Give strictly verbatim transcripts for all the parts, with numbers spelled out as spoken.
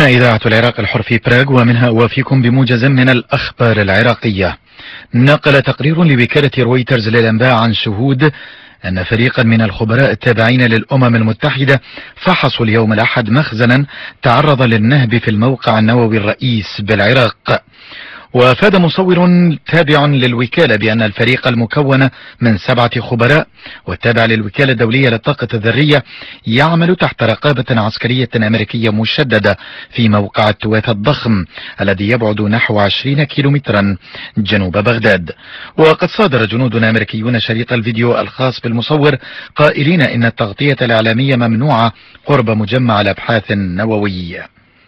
إذاعة العراق الحر في براغ، ومنها أوافيكم بموجز من الأخبار العراقية. نقل تقرير لوكالة رويترز للأنباء عن شهود أن فريقا من الخبراء التابعين للأمم المتحدة فحصوا اليوم الأحد مخزنا تعرض للنهب في الموقع النووي الرئيس بالعراق. وافاد مصور تابع للوكالة بأن الفريق المكون من سبعة خبراء والتابع للوكالة الدولية للطاقة الذرية يعمل تحت رقابة عسكرية أمريكية مشددة في موقع التواث الضخم الذي يبعد نحو عشرين كيلومترا جنوب بغداد. وقد صادر جنود أمريكيون شريط الفيديو الخاص بالمصور قائلين إن التغطية الإعلامية ممنوعة قرب مجمع الأبحاث النووي.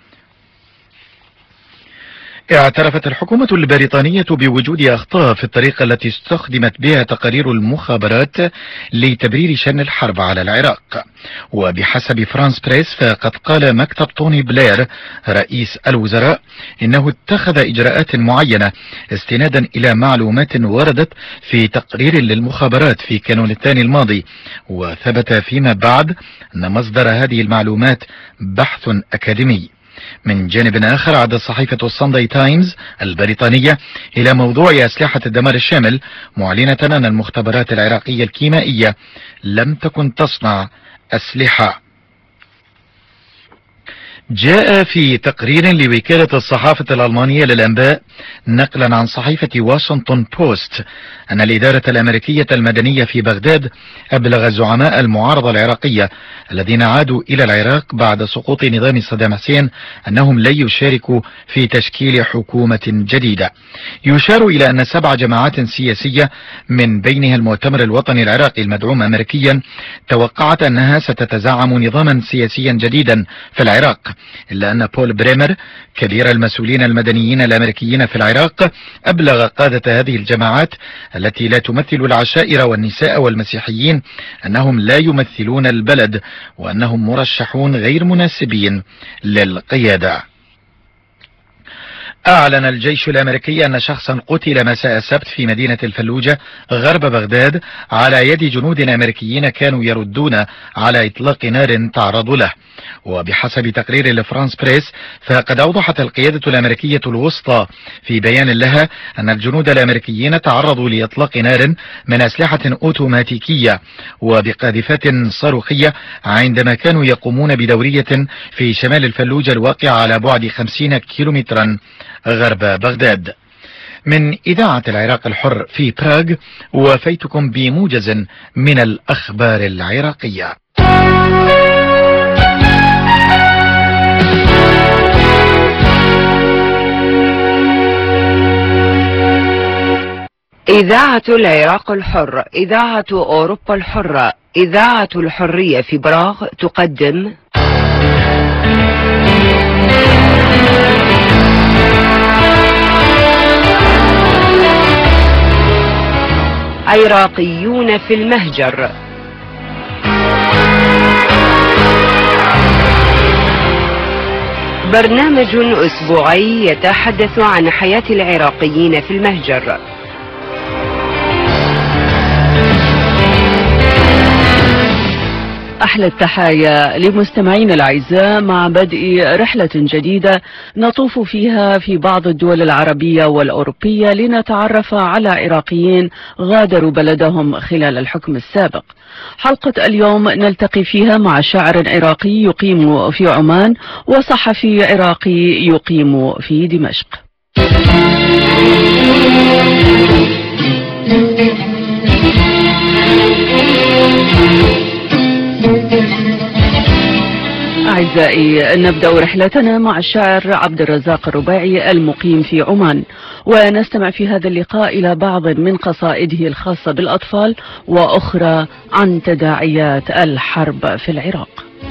اعترفت الحكومة البريطانية بوجود أخطاء في الطريقة التي استخدمت بها تقارير المخابرات لتبرير شن الحرب على العراق. وبحسب فرانس بريس فقد قال مكتب توني بلير رئيس الوزراء إنه اتخذ إجراءات معينة استنادا إلى معلومات وردت في تقرير للمخابرات في كانون الثاني الماضي. وثبت فيما بعد أن مصدر هذه المعلومات بحث أكاديمي. من جانب آخر عادت صحيفة السانداي تايمز البريطانية إلى موضوع أسلحة الدمار الشامل، معلنة أن المختبرات العراقية الكيميائية لم تكن تصنع أسلحة. جاء في تقرير لوكالة الصحافة الألمانية للأنباء نقلا عن صحيفة واشنطن بوست أن الإدارة الأمريكية المدنية في بغداد أبلغ زعماء المعارضة العراقية الذين عادوا إلى العراق بعد سقوط نظام صدام حسين أنهم لن يشاركوا في تشكيل حكومة جديدة. يشار إلى أن سبع جماعات سياسية من بينها المؤتمر الوطني العراقي المدعوم أمريكيا توقعت أنها ستتزعم نظاما سياسيا جديدا في العراق، إلا أن بول بريمر كبير المسؤولين المدنيين الأمريكيين في العراق أبلغ قادة هذه الجماعات التي لا تمثل العشائر والنساء والمسيحيين أنهم لا يمثلون البلد وأنهم مرشحون غير مناسبين للقيادة. أعلن الجيش الأمريكي أن شخصا قتل مساء السبت في مدينة الفلوجة غرب بغداد على يد جنود أمريكيين كانوا يردون على إطلاق نار تعرض له. وبحسب تقرير لفرانس بريس فقد أوضحت القيادة الأمريكية الوسطى في بيان لها أن الجنود الأمريكيين تعرضوا لإطلاق نار من أسلحة أوتوماتيكية وبقاذفات صاروخية عندما كانوا يقومون بدورية في شمال الفلوجة الواقعة على بعد خمسين كيلومترا غرب بغداد. من إذاعة العراق الحر في براغ، وفيتكم بموجز من الأخبار العراقية. إذاعة العراق الحر، إذاعة أوروبا الحرة، إذاعة الحرية في براغ تقدم عراقيون في المهجر. برنامج أسبوعي يتحدث عن حياة العراقيين في المهجر. أحلى التحايا لمستمعينا الأعزاء مع بدء رحلة جديدة نطوف فيها في بعض الدول العربية والأوروبية لنتعرف على عراقيين غادروا بلدهم خلال الحكم السابق. حلقة اليوم نلتقي فيها مع شاعر عراقي يقيم في عمان وصحفي عراقي يقيم في دمشق. أعزائي، نبدأ رحلتنا مع الشاعر عبد الرزاق الربيعي المقيم في عمان، ونستمع في هذا اللقاء إلى بعض من قصائده الخاصة بالأطفال وأخرى عن تداعيات الحرب في العراق.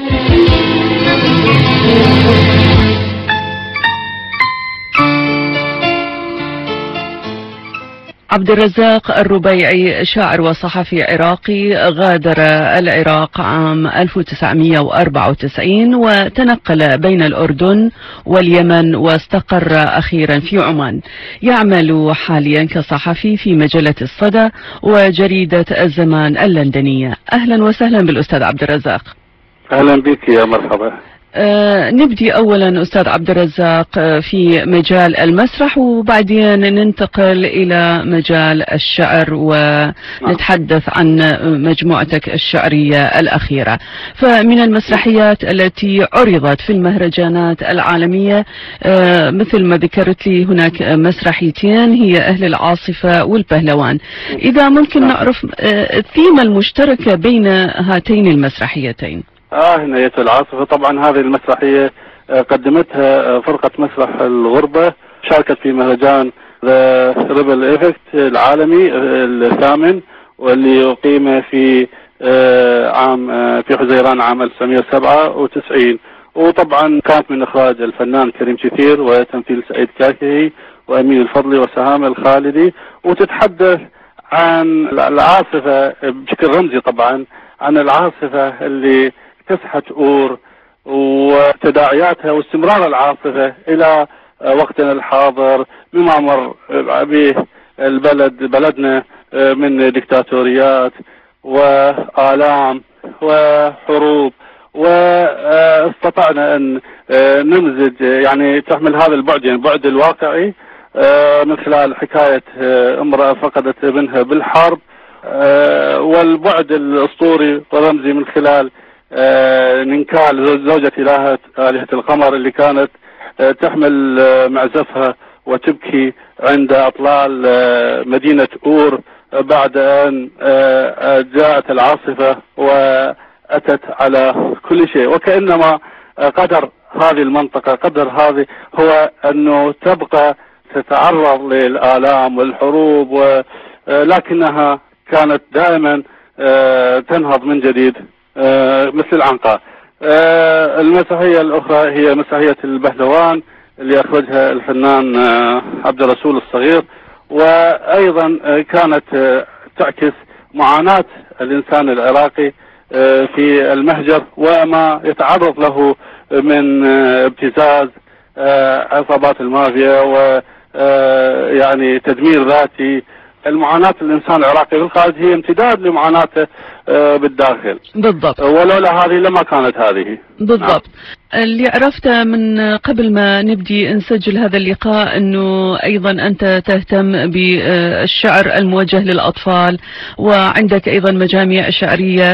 عبد الرزاق الربيعي شاعر وصحفي عراقي غادر العراق عام ألف وتسعمئة وأربعة وتسعين وتنقل بين الأردن واليمن واستقر أخيرا في عمان. يعمل حاليا كصحفي في مجلة الصدى وجريدة الزمان اللندنية. أهلا وسهلا بالأستاذ عبد الرزاق. أهلا بك يا مرحبا. أه نبدي أولا أستاذ عبد الرزاق في مجال المسرح، وبعدين ننتقل إلى مجال الشعر ونتحدث عن مجموعتك الشعرية الأخيرة. فمن المسرحيات التي عرضت في المهرجانات العالمية أه مثل ما ذكرت لي هناك مسرحيتين هي أهل العاصفة والبهلوان. إذا ممكن نعرف أه الثيمة المشتركة بين هاتين المسرحيتين. آه هنية العاصفة طبعا هذه المسرحية قدمتها فرقة مسرح الغربة، شاركت في مهرجان ذا ريبل إيفكت العالمي الثامن واللي أقيم في عام في حزيران عام ألف وتسعمئة وسبعة وتسعين، وطبعا كانت من إخراج الفنان كريم شثير وتمثيل سعيد كاكهي وأمين الفضلي وسهام الخالدي، وتتحدث عن العاصفة بشكل رمزي طبعا عن العاصفة اللي كسحت أور وتداعياتها واستمرار العاصفة إلى وقتنا الحاضر مما مر به البلد بلدنا من ديكتاتوريات وآلام وحروب، واستطعنا أن نمزج يعني تحمل هذا البعد يعني البعد الواقعي من خلال حكاية امرأة فقدت ابنها بالحرب، والبعد الأسطوري والرمزي من خلال ننكال زوجة إلهة آلهة القمر اللي كانت تحمل معزفها وتبكي عند أطلال مدينة أور بعد أن جاءت العاصفة وأتت على كل شيء، وكأنما قدر هذه المنطقة قدر هذه هو أنه تبقى تتعرض للآلام والحروب، ولكنها كانت دائما تنهض من جديد مثل العنقاء. المسرحية الأخرى هي مسرحية البهلوان اللي أخرجها الفنان عبد الرسول الصغير، وأيضا كانت تعكس معاناة الإنسان العراقي في المهجر وما يتعرض له من ابتزاز عصابات المافيا ويعني تدمير ذاتي. المعاناة الإنسان العراقي في الخارج هي امتداد لمعاناته بالداخل بالضبط، ولولا هذه لما كانت هذه. بالضبط. نعم. اللي عرفته من قبل ما نبدي نسجل هذا اللقاء أنه أيضا أنت تهتم بالشعر الموجه للأطفال وعندك أيضا مجاميع شعرية،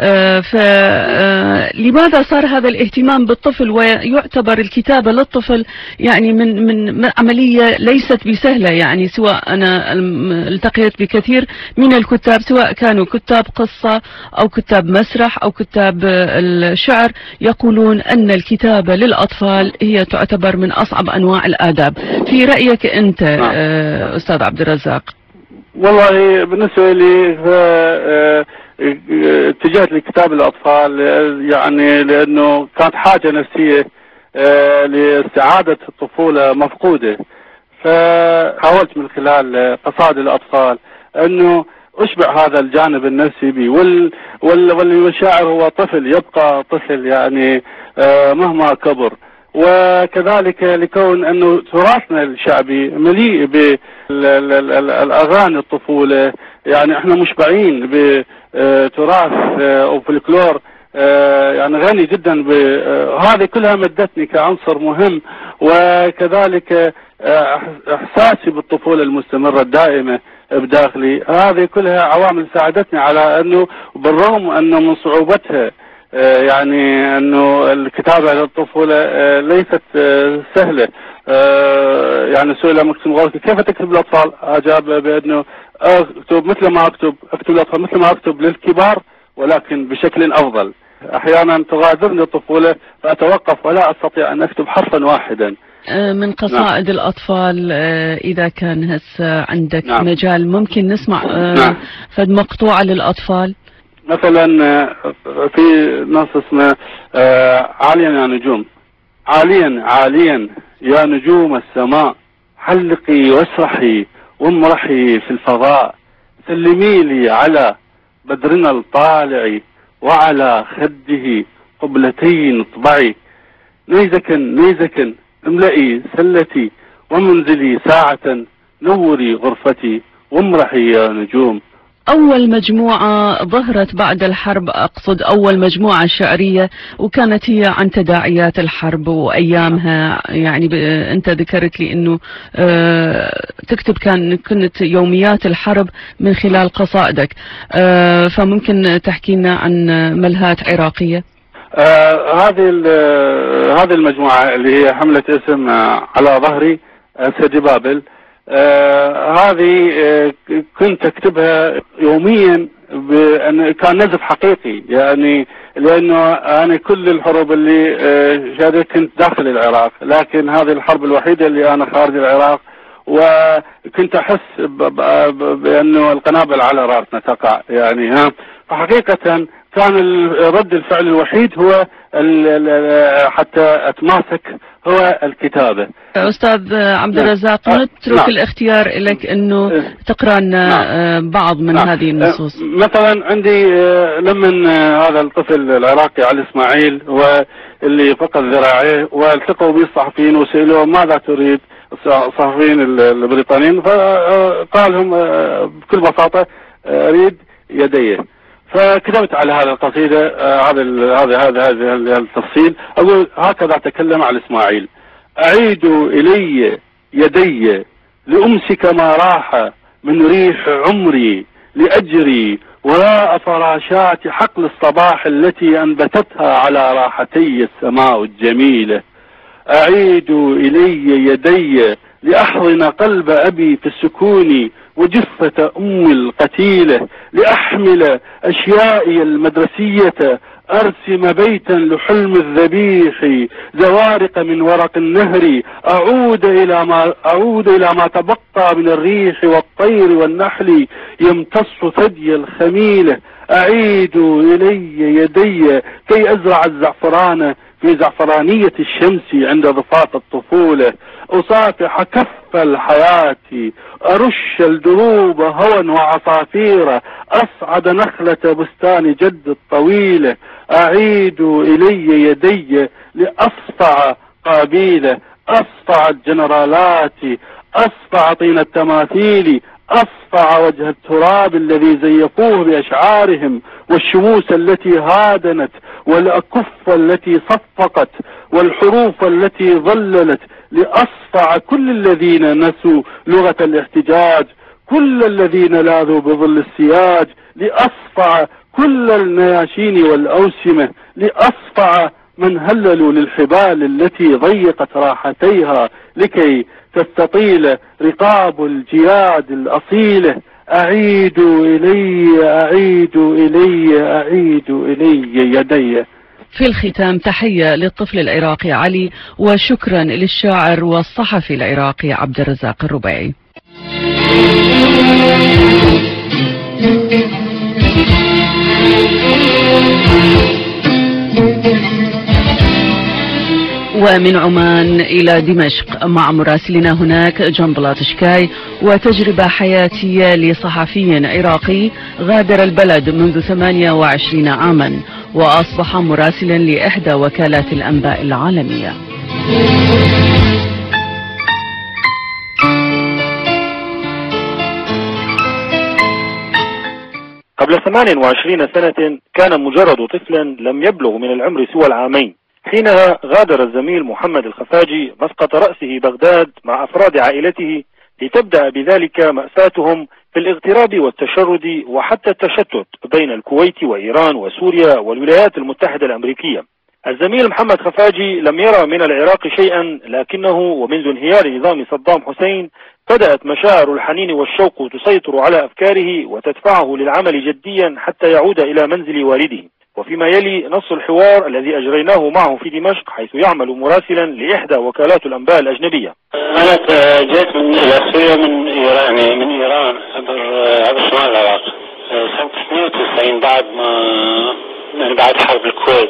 فلماذا صار هذا الاهتمام بالطفل ويعتبر الكتابة للطفل يعني من من عملية ليست بسهلة؟ يعني سواء أنا التقيت بكثير من الكتاب سواء كانوا كتاب قصة أو كتاب مسرح أو كتاب الشعر يقولون أن الكتابة للأطفال هي تعتبر من أصعب أنواع الآداب. في رأيك أنت أستاذ عبد الرزاق؟ والله بالنسبة لي اتجهت لكتاب الأطفال يعني لأنه كانت حاجة نفسية لاستعادة الطفولة مفقودة، فحاولت من خلال قصائد الأطفال أنه أشبع هذا الجانب النفسي بي، وال وال والشاعر هو طفل يبقى طفل يعني مهما كبر، وكذلك لكون أنه تراثنا الشعبي مليء بالأغاني الطفولة، يعني احنا مشبعين بتراث وفلكلور يعني غني جدا، هذه كلها مدتني كعنصر مهم، وكذلك احساسي بالطفولة المستمرة الدائمة بداخلي، هذه كلها عوامل ساعدتني على انه بالرغم انه من صعوبتها يعني انه الكتابة للطفولة ليست سهلة. يعني سئل مكتوب غورتي كيف تكتب للاطفال؟ اجاب بانه اكتب مثل ما اكتب اكتب للاطفال مثل ما اكتب للكبار ولكن بشكل افضل. احيانا تغادرني الطفولة فاتوقف ولا استطيع ان اكتب حرفا واحدا من قصائد نعم. الأطفال إذا كان هسه عندك نعم. مجال ممكن نسمع نعم. فد مقطوعة للأطفال مثلا في نص اسمه عاليا يا نجوم، عاليا عاليا يا نجوم السماء، حلقي واسرحي وامرحي في الفضاء، سلمي لي على بدرنا الطالع وعلى خده قبلتين اطبعي، نيزكا نيزكا املئي سلتي ومنزلي ساعة نوري غرفتي وامرحي يا نجوم أول مجموعة ظهرت بعد الحرب، أقصد أول مجموعة شعرية، وكانت هي عن تداعيات الحرب وأيامها. يعني أنت ذكرت لي أنه آه تكتب كان كنت يوميات الحرب من خلال قصائدك، آه فممكن تحكي لنا عن ملهات عراقية؟ آه هذه هذه المجموعة اللي هي حملة اسم على ظهري سيدي بابل، آه هذه آه كنت اكتبها يوميا، بأن كان نزف حقيقي، يعني لانه انا كل الحروب اللي آه شهدت كنت داخل العراق، لكن هذه الحرب الوحيدة اللي انا خارج العراق، وكنت احس بانه القنابل على راسنا تقع يعني. ها فحقيقة كان رد الفعل الوحيد هو حتى اتماسك هو الكتابة. أستاذ عبد الرزاق، نترك نعم. الاختيار لك أنه تقرأ لنا نعم. بعض من نعم. هذه النصوص. مثلا عندي لمن هذا الطفل العراقي علي إسماعيل واللي فقد ذراعيه، والتقوا به الصحفيين وسألوه ماذا تريد، الصحفيين البريطانيين، فقال لهم بكل بساطة أريد يديه. فكتبت على هذه القصيدة هذا هذا هذا هذا التفصيل، أقول هكذا تكلم على إسماعيل: أعيد إلي يدي لأمسك ما راح من ريح عمري، لأجري وراء فراشات حقل الصباح التي أنبتتها على راحتي السماء الجميلة. أعيد إلي يدي لأحضن قلب أبي في السكون وجثة أمي القتيلة، لأحمل أشيائي المدرسية، أرسم بيتا لحلم الذبيح، زوارق من ورق النهر، أعود إلى ما أعود إلى ما تبقى من الريح والطير والنحل يمتص ثدي الخميلة. أعيد إلي يدي كي أزرع الزعفران في زعفرانية الشمس عند ضفاف الطفولة، أصافح كف الحياة، أرش الدروب هوى وعصافير، أصعد نخلة بستان جد الطويلة. أعيد إلي يدي لأصفع قابيلة، أصفع الجنرالات، أصفع طين التماثيل، أصفع وجه التراب الذي زيفوه بأشعارهم، والشموس التي هادنت، والأكف التي صفقت، والحروف التي ظللت، لأصفع كل الذين نسوا لغة الاحتجاج، كل الذين لاذوا بظل السياج، لأصفع كل النياشين والأوسمة، لأصفع من هللوا للحبال التي ضيقت راحتيها لكي تستطيل رقاب الجياد الأصيلة. أعيد إلي أعيد إلي أعيد إلي يدي. في الختام تحية للطفل العراقي علي، وشكرا للشاعر والصحفي العراقي عبد الرزاق الربيعي. ومن عمان إلى دمشق مع مراسلنا هناك جون بلاتشكاي، وتجربة حياتية لصحفي عراقي غادر البلد منذ ثمانية وعشرين عاما وأصبح مراسلا لإحدى وكالات الأنباء العالمية. قبل ثمان وعشرين سنة كان مجرد طفلا لم يبلغ من العمر سوى العامين، حينها غادر الزميل محمد الخفاجي مسقط رأسه بغداد مع أفراد عائلته لتبدأ بذلك مأساتهم في الاغتراب والتشرد وحتى التشتت بين الكويت وإيران وسوريا والولايات المتحدة الأمريكية. الزميل محمد خفاجي لم يرى من العراق شيئا، لكنه ومنذ انهيار نظام صدام حسين بدأت مشاعر الحنين والشوق تسيطر على أفكاره وتدفعه للعمل جديا حتى يعود إلى منزل والده. وفيما يلي نص الحوار الذي أجريناه معه في دمشق، حيث يعمل مراسلا لإحدى وكالات الأنباء الأجنبية. أنا جيت من سوريا من إيران، يعني من إيران عبر عبر شمال العراق سنة اثنين وتسعين بعد ما يعني بعد حرب الكويت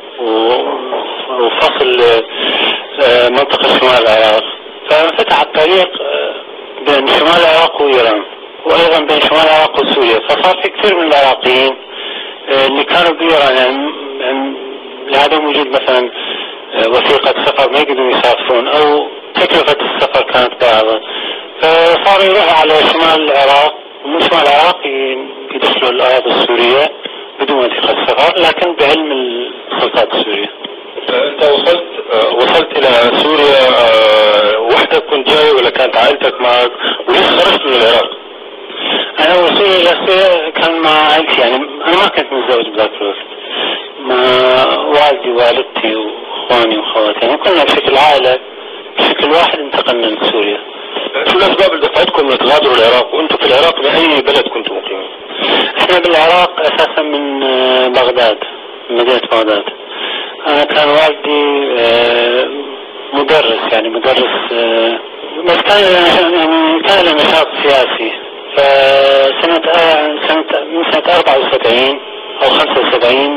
وفصل منطقة شمال العراق، فانفتح الطريق بين شمال العراق وإيران، وأيضا بين شمال العراق وسوريا. فصار في كثير من العراقيين اللي كانوا بإيران يعني لعدم وجود مثلا وثيقة سفر ما يقدروا يسافرون أو تكلفة السفر كانت باهظة، فصاروا يروحوا على شمال العراق، ومن شمال العراق يدخلوا الأراضي السورية بدون وثيقة سفر، لكن بعلم السلطات السورية. أنت وصلت وصلت إلى سوريا وحدك كنت جاي ولا كانت عائلتك معك؟ وليش خرجت من العراق؟ أنا وصولي إلى سوريا كان مع عائلتي، يعني أنا ما كنت متزوج بذاك الوقت، مع والدي ووالدتي وإخواني وأخواتي، يعني كنا بشكل عائلة بشكل واحد انتقلنا لسوريا. شو الأسباب اللي دفعتكم لتغادروا العراق؟ وأنتم في العراق بأي بلد كنتم مقيمين؟ إحنا بالعراق أساسا من بغداد، من مدينة بغداد. أنا كان والدي مدرس، يعني مدرس، بس كان يعني كان له نشاط سياسي. فسنة سنة من سنة أربعة وسبعين أو خمسة وسبعين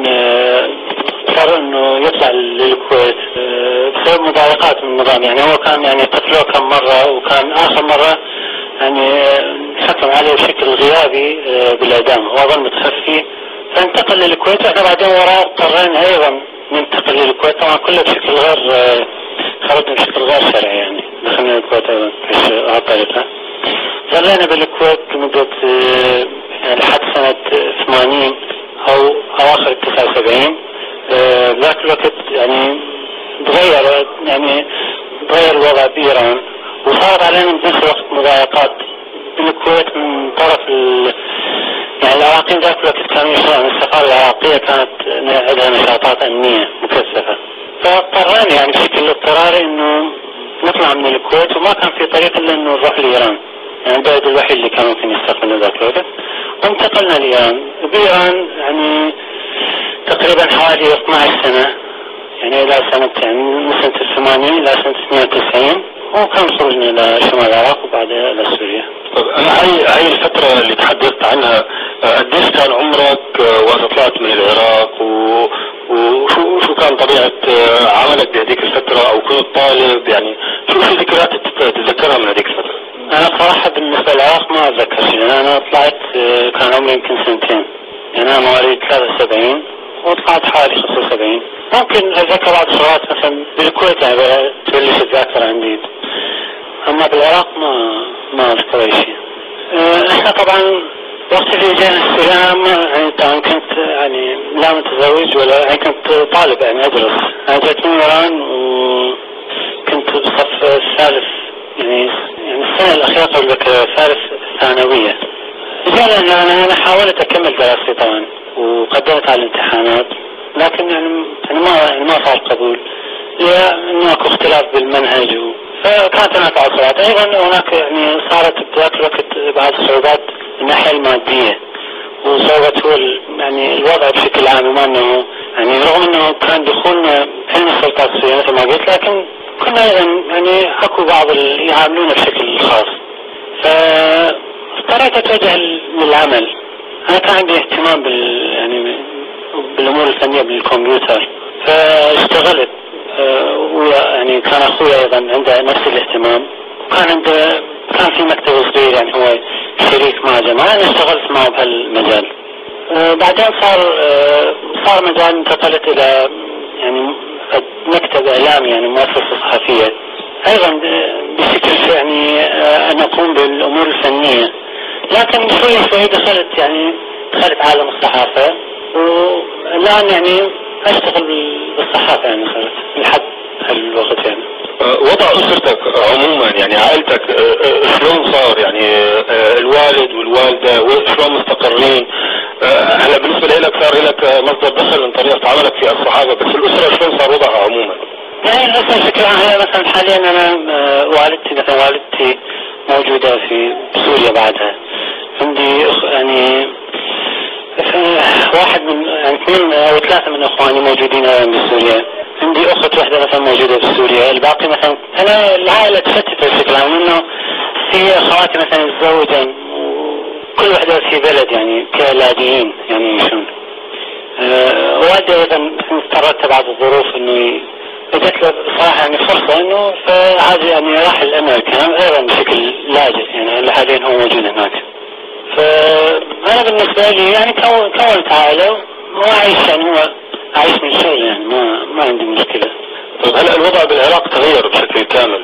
قرر إنه يطلع للكويت بسبب مضايقات من النظام. يعني هو كان يعني قتلوه كم مرة، وكان آخر مرة يعني حكم عليه بشكل غيابي بالإعدام، هو ظل متخفي فانتقل للكويت. واحنا بعدين وراه قررنا أيضا ننتقل للكويت، طبعا كله بشكل غير خرجنا بشكل غير شرعي، يعني دخلنا الكويت أيضا في طريقة. ظلينا بالكويت لمدة يعني لحد سنة ثمانين أو أواخر تسعة وسبعين. ذاك الوقت يعني تغير يعني تغير الوضع بإيران، وصارت علينا بنفس الوقت مضايقات بالكويت من طرف يعني العراقيين. ذاك الوقت كانوا يشتغلون، السفارة العراقية كانت عندها نشاطات أمنية مكثفة، فاضطرينا يعني بشكل اضطراري إنه نطلع من الكويت، وما كان في طريق إلا إنه نروح لإيران، يعني البلد الوحيد اللي كان ممكن يستقبلنا ذاك الوقت. وانتقلنا لإيران. بإيران يعني تقريبا حوالي اثنعش سنة، يعني إلى سنة يعني من سنة الثمانين إلى سنة اثنين وتسعين، وكان خرجنا إلى شمال العراق وبعدها إلى سوريا. طب هاي هاي الفترة اللي تحدثت عنها قديش كان عمرك وقت طلعت من العراق، و وشو شو كان طبيعة عملك بهذيك الفترة، أو كنت طالب؟ يعني شو في ذكريات تتذكرها من هذيك الفترة؟ أنا صراحة بالنسبة للعراق ما أتذكر شيء. أنا طلعت كان عمري يمكن سنتين، يعني أنا مواليد ثلاثة وسبعين وطلعت حوالي خمسة وسبعين. ممكن أتذكر بعض الشغلات مثلا بالكويت يعني تبلش الذاكرة عندي، أما بالعراق ما ما أذكر أي شيء. إحنا طبعا وقت اللي جينا السوريا يعني طبعا كنت يعني لا متزوج ولا يعني كنت طالب يعني أدرس. أنا جيت من إيران وكنت بالصف الثالث، يعني يعني السنة الأخيرة قبل الثالث ثانوية. جينا أنا أنا حاولت أكمل دراستي طبعا وقدمت على الامتحانات، لكن يعني يعني ما يعني ما صار قبول لأنه اكو اختلاف بالمنهج، فكانت هناك عصبات. أيضا هناك يعني صارت بذاك الوقت بعض الصعوبات من الناحية المادية، وصعوبة هو يعني الوضع بشكل عام، ما انه يعني رغم انه كان دخولنا حين السلطات السورية مثل ما قلت، لكن كنا ايضا يعني اكو بعض اللي يعاملونا بشكل خاص. فاضطريت اتوجه للعمل. انا كان عندي اهتمام بال يعني بالامور الفنية بالكمبيوتر، فاشتغلت أه ويعني كان اخوي ايضا عنده نفس الاهتمام، وكان عنده كان في مكتب صغير يعني هو شريك مع جماعة، أنا اشتغلت معه بهالمجال. أه بعدين صار أه صار مجال انتقلت إلى يعني مكتب إعلامي، يعني مؤسسة صحفية أيضا بشكل يعني أه أن أقوم بالأمور الفنية، لكن شوي شوي دخلت يعني دخلت عالم الصحافة، والآن يعني أشتغل بالصحافة يعني صارت لحد هالوقت. يعني وضع أسرتك عموما يعني عائلتك شلون صار؟ يعني الوالد والوالدة شلون مستقرين؟ هلا بالنسبة لك صار لك مصدر دخل من طريقة عملك في الصحافة، بس الأسرة شلون صار وضعها عموما؟ يعني الأسرة بشكل عام هي مثلا حاليا أنا والدتي مثلا والدتي موجودة في سوريا بعدها. عندي يعني واحد من يعني اثنين أو ثلاثة من إخواني موجودين بسوريا. عندي أخت واحدة مثلا موجودة في سوريا. الباقي مثلا أنا العائلة تشتت بشكل عام، إنه في أخواتي مثلا يتزوجن وكل واحدة في بلد يعني كلاجئين يعني يعيشون. أه والدي أيضا اضطرت بعض الظروف إنه اجت له صراحة يعني فرصة إنه فهذا يعني راح الأمريكا أيضا بشكل لاجئ، يعني حاليا هو موجود هناك. فأنا بالنسبة لي يعني كونت عائلة وأعيش يعني هو أعيش من شغل، يعني ما ما عندي مشكلة. طيب هلا الوضع بالعراق تغير بشكل كامل،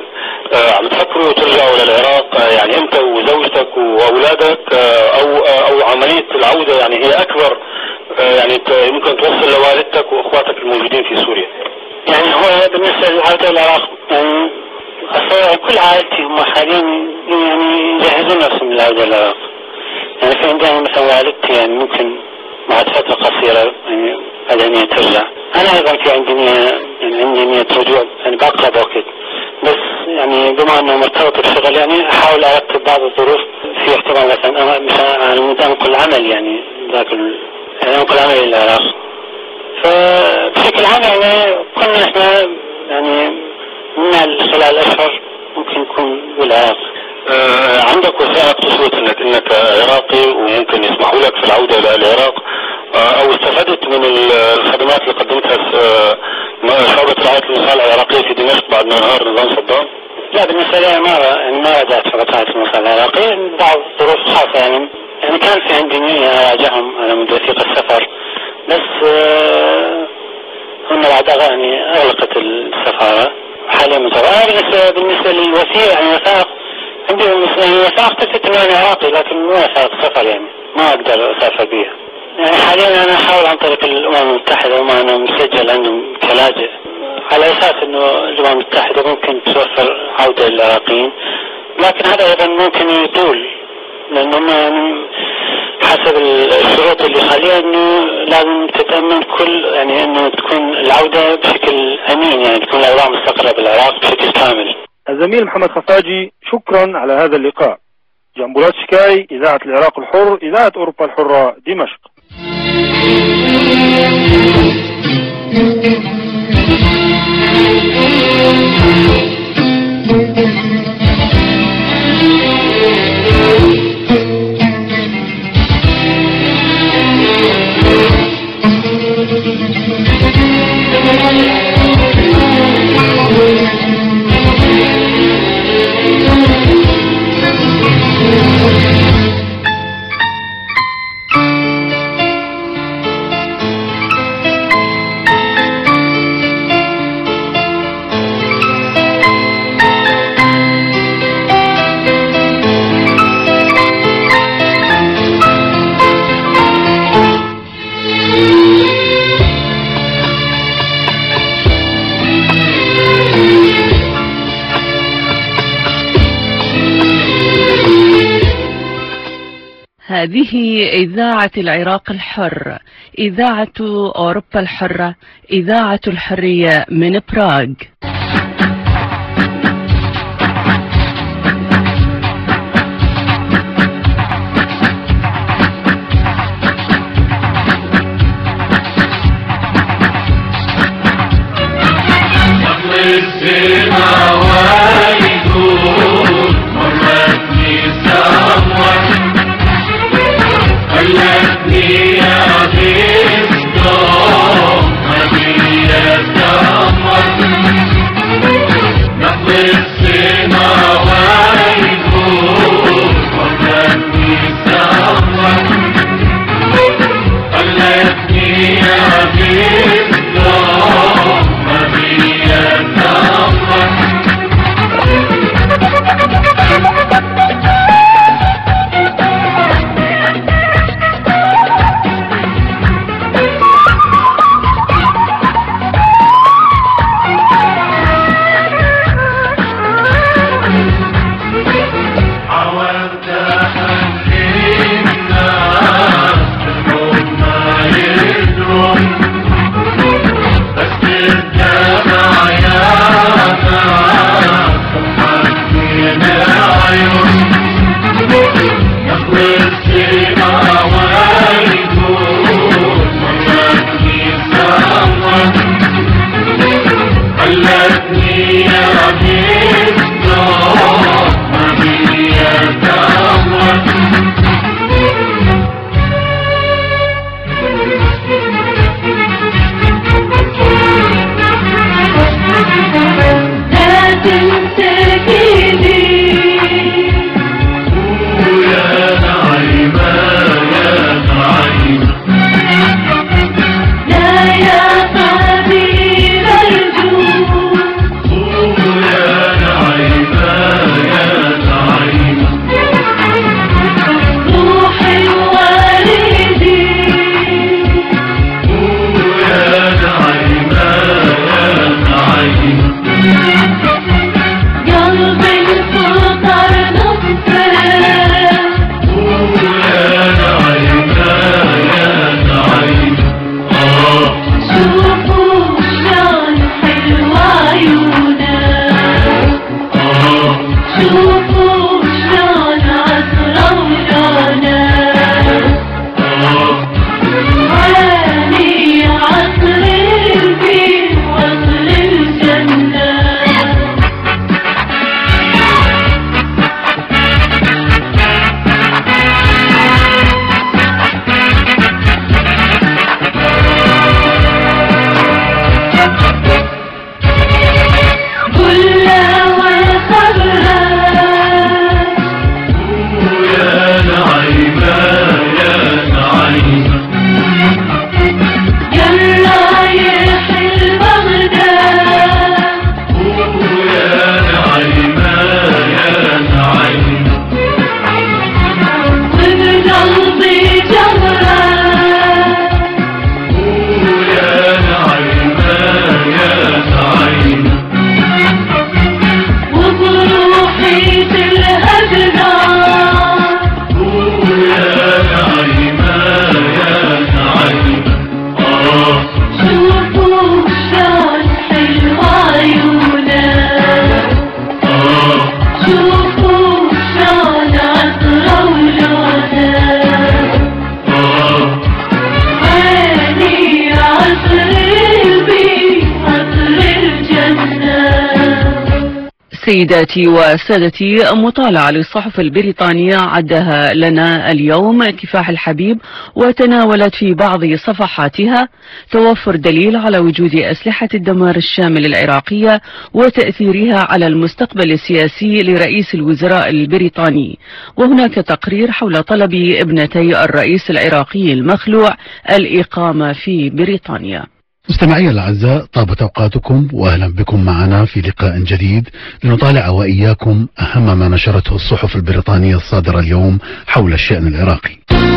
عم تفكروا ترجعوا للعراق يعني انت وزوجتك واولادك او او عملية العودة يعني هي اكبر يعني ممكن توصل لوالدتك واخواتك الموجودين في سوريا؟ يعني هو بالنسبة للعودة للعراق يعني كل عائلتي هم حاليا يعني يجهزون نفسهم للعودة للعراق. يعني في عندنا مثلا والدتي يعني ممكن بعد فترة قصيرة يعني بعد أن ترجع. أنا أيضا في عندي نية يعني عندي نية رجوع يعني بأقرب وقت، بس يعني بما أنه مرتبط بالشغل يعني أحاول أرتب بعض الظروف في احتمال مثلا مشان أنقل عمل يعني ذاك يعني أنقل عمل إلى العراق. فبشكل عام يعني كنا إحنا يعني من خلال أشهر ممكن نكون بالعراق. آه عندك وثائق تثبت انك انك عراقي وممكن يسمحوا لك في العودة الى العراق، آه او استفدت من الخدمات اللي قدمتها آه شعبة رعاية المصالح العراقية في دمشق بعد ما انهار نظام صدام؟ لا بالنسبة لي ما يعني ما رجعت شعبة رعاية المصالح العراقية، بعض ظروف خاصة يعني يعني كان في عندي نية اراجعهم على مود وثيقة السفر، بس آه هم بعد يعني اغلقت السفارة حاليا متوقع. بالنسبة بالنسبة للوثيقة يعني وثائق عندي يعني وثائق تثبت اني انا عراقي، لكن مو وثائق سفر يعني ما اقدر اسافر بيها. يعني حاليا انا احاول عن طريق الامم المتحدة وما انا مسجل عندهم كلاجئ على اساس انه الامم المتحدة ممكن توفر عودة للعراقيين، لكن هذا ايضا ممكن يطول لانه يعني حسب الشروط اللي خليها انه لازم تتأمن كل يعني انه تكون العودة بشكل امين، يعني تكون الاوضاع مستقرة بالعراق بشكل كامل. الزميل محمد خفاجي شكرا على هذا اللقاء. جنبولات شكاي، إذاعة العراق الحر، إذاعة أوروبا الحرة، دمشق. هذه إذاعة العراق الحر، إذاعة أوروبا الحرة، إذاعة الحرية من براغ. خلتني أعيش دوم هدية تأمر سيداتي وسادتي، مطالعة للصحف البريطانية عدها لنا اليوم كفاح الحبيب، وتناولت في بعض صفحاتها توفر دليل على وجود أسلحة الدمار الشامل العراقية وتأثيرها على المستقبل السياسي لرئيس الوزراء البريطاني، وهناك تقرير حول طلب ابنتي الرئيس العراقي المخلوع الإقامة في بريطانيا. مستمعي الأعزاء، طابت أوقاتكم وأهلا بكم معنا في لقاء جديد لنطالع وإياكم أهم ما نشرته الصحف البريطانية الصادرة اليوم حول الشأن العراقي.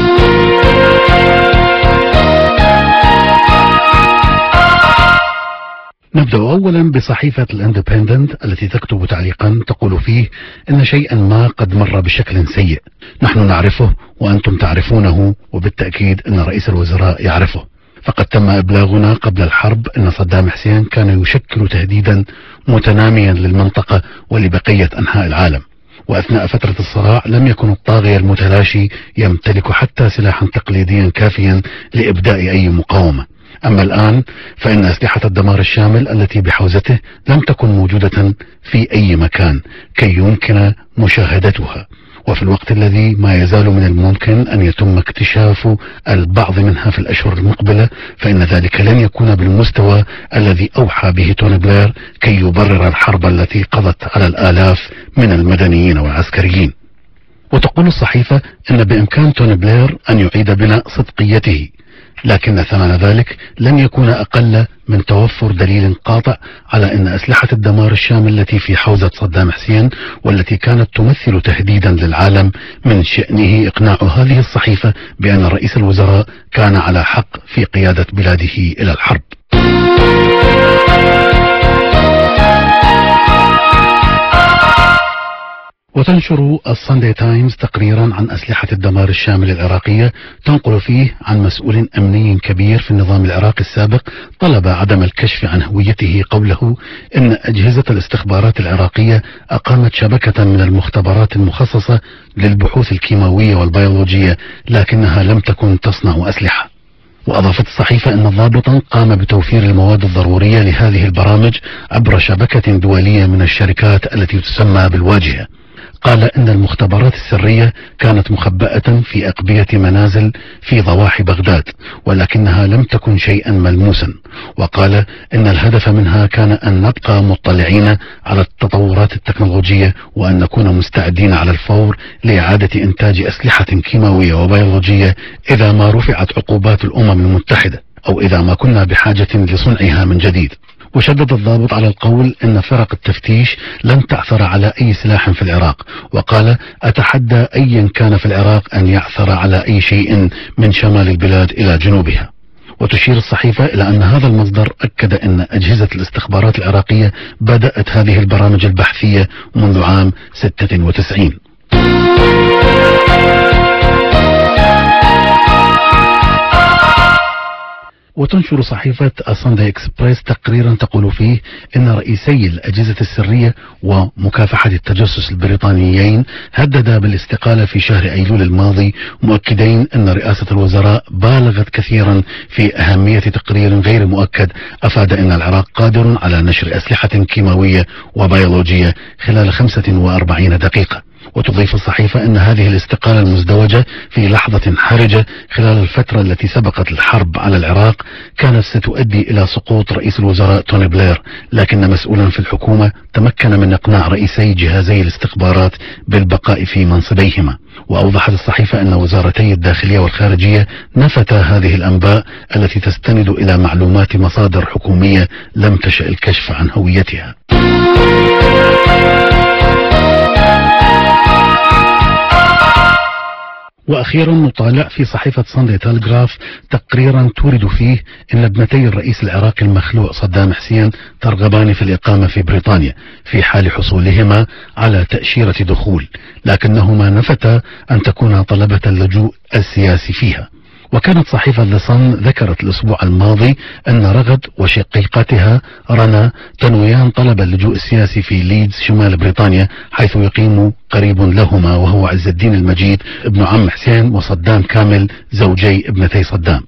نبدأ أولا بصحيفة الاندبندنت التي تكتب تعليقا تقول فيه إن شيئا ما قد مر بشكل سيء، نحن نعرفه وأنتم تعرفونه، وبالتأكيد أن رئيس الوزراء يعرفه. فقد تم إبلاغنا قبل الحرب أن صدام حسين كان يشكل تهديدا متناميا للمنطقة ولبقية أنحاء العالم، وأثناء فترة الصراع لم يكن الطاغية المتلاشي يمتلك حتى سلاحا تقليديا كافيا لإبداء أي مقاومة. أما الآن فإن أسلحة الدمار الشامل التي بحوزته لم تكن موجودة في أي مكان كي يمكن مشاهدتها، وفي الوقت الذي ما يزال من الممكن أن يتم اكتشاف البعض منها في الأشهر المقبلة، فإن ذلك لن يكون بالمستوى الذي أوحى به توني بلير كي يبرر الحرب التي قضت على الآلاف من المدنيين والعسكريين. وتقول الصحيفة أن بإمكان توني بلير أن يعيد بناء صدقيته، لكن ثمن ذلك لن يكون أقل من توفر دليل قاطع على أن أسلحة الدمار الشامل التي في حوزة صدام حسين والتي كانت تمثل تهديدا للعالم من شأنه إقناع هذه الصحيفة بأن رئيس الوزراء كان على حق في قيادة بلاده إلى الحرب. وتنشر الساندي تايمز تقريرا عن أسلحة الدمار الشامل العراقية تنقل فيه عن مسؤول أمني كبير في النظام العراقي السابق طلب عدم الكشف عن هويته، قوله إن أجهزة الاستخبارات العراقية أقامت شبكة من المختبرات المخصصة للبحوث الكيماوية والبيولوجية لكنها لم تكن تصنع أسلحة. وأضافت الصحيفة أن ضابطا قام بتوفير المواد الضرورية لهذه البرامج عبر شبكة دولية من الشركات التي تسمى بالواجهة. قال إن المختبرات السرية كانت مخبأة في أقبية منازل في ضواحي بغداد ولكنها لم تكن شيئا ملموسا، وقال إن الهدف منها كان أن نبقى مطلعين على التطورات التكنولوجية وأن نكون مستعدين على الفور لإعادة إنتاج أسلحة كيماوية وبيولوجية إذا ما رفعت عقوبات الأمم المتحدة أو إذا ما كنا بحاجة لصنعها من جديد. وشدد الضابط على القول إن فرق التفتيش لن تعثر على أي سلاح في العراق، وقال أتحدى أيا كان في العراق أن يعثر على أي شيء من شمال البلاد إلى جنوبها. وتشير الصحيفة إلى أن هذا المصدر أكد أن أجهزة الاستخبارات العراقية بدأت هذه البرامج البحثية منذ عام ستة وتسعين. وتنشر صحيفة الساندي اكسبريس تقريرا تقول فيه إن رئيسي الأجهزة السرية ومكافحة التجسس البريطانيين هددا بالاستقالة في شهر أيلول الماضي، مؤكدين أن رئاسة الوزراء بالغت كثيرا في أهمية تقرير غير مؤكد أفاد أن العراق قادر على نشر أسلحة كيماوية وبيولوجية خلال خمسة وأربعين دقيقة. وتضيف الصحيفة أن هذه الاستقالة المزدوجة في لحظة حرجة خلال الفترة التي سبقت الحرب على العراق كانت ستؤدي إلى سقوط رئيس الوزراء توني بلير، لكن مسؤولا في الحكومة تمكن من إقناع رئيسي جهازي الاستخبارات بالبقاء في منصبيهما. وأوضحت الصحيفة أن وزارتي الداخلية والخارجية نفتا هذه الأنباء التي تستند إلى معلومات مصادر حكومية لم تشأ الكشف عن هويتها. وأخيرا نطالع في صحيفة ساندي تيلغراف تقريرا تورد فيه أن ابنتي الرئيس العراقي المخلوع صدام حسين ترغبان في الإقامة في بريطانيا في حال حصولهما على تأشيرة دخول، لكنهما نفتا أن تكون طلبة اللجوء السياسي فيها. وكانت صحيفة ذا صن ذكرت الأسبوع الماضي أن رغد وشقيقتها رنا تنويان طلب اللجوء السياسي في ليدز شمال بريطانيا، حيث يقيم قريب لهما وهو عز الدين المجيد ابن عم حسين وصدام كامل زوجي ابنتي صدام.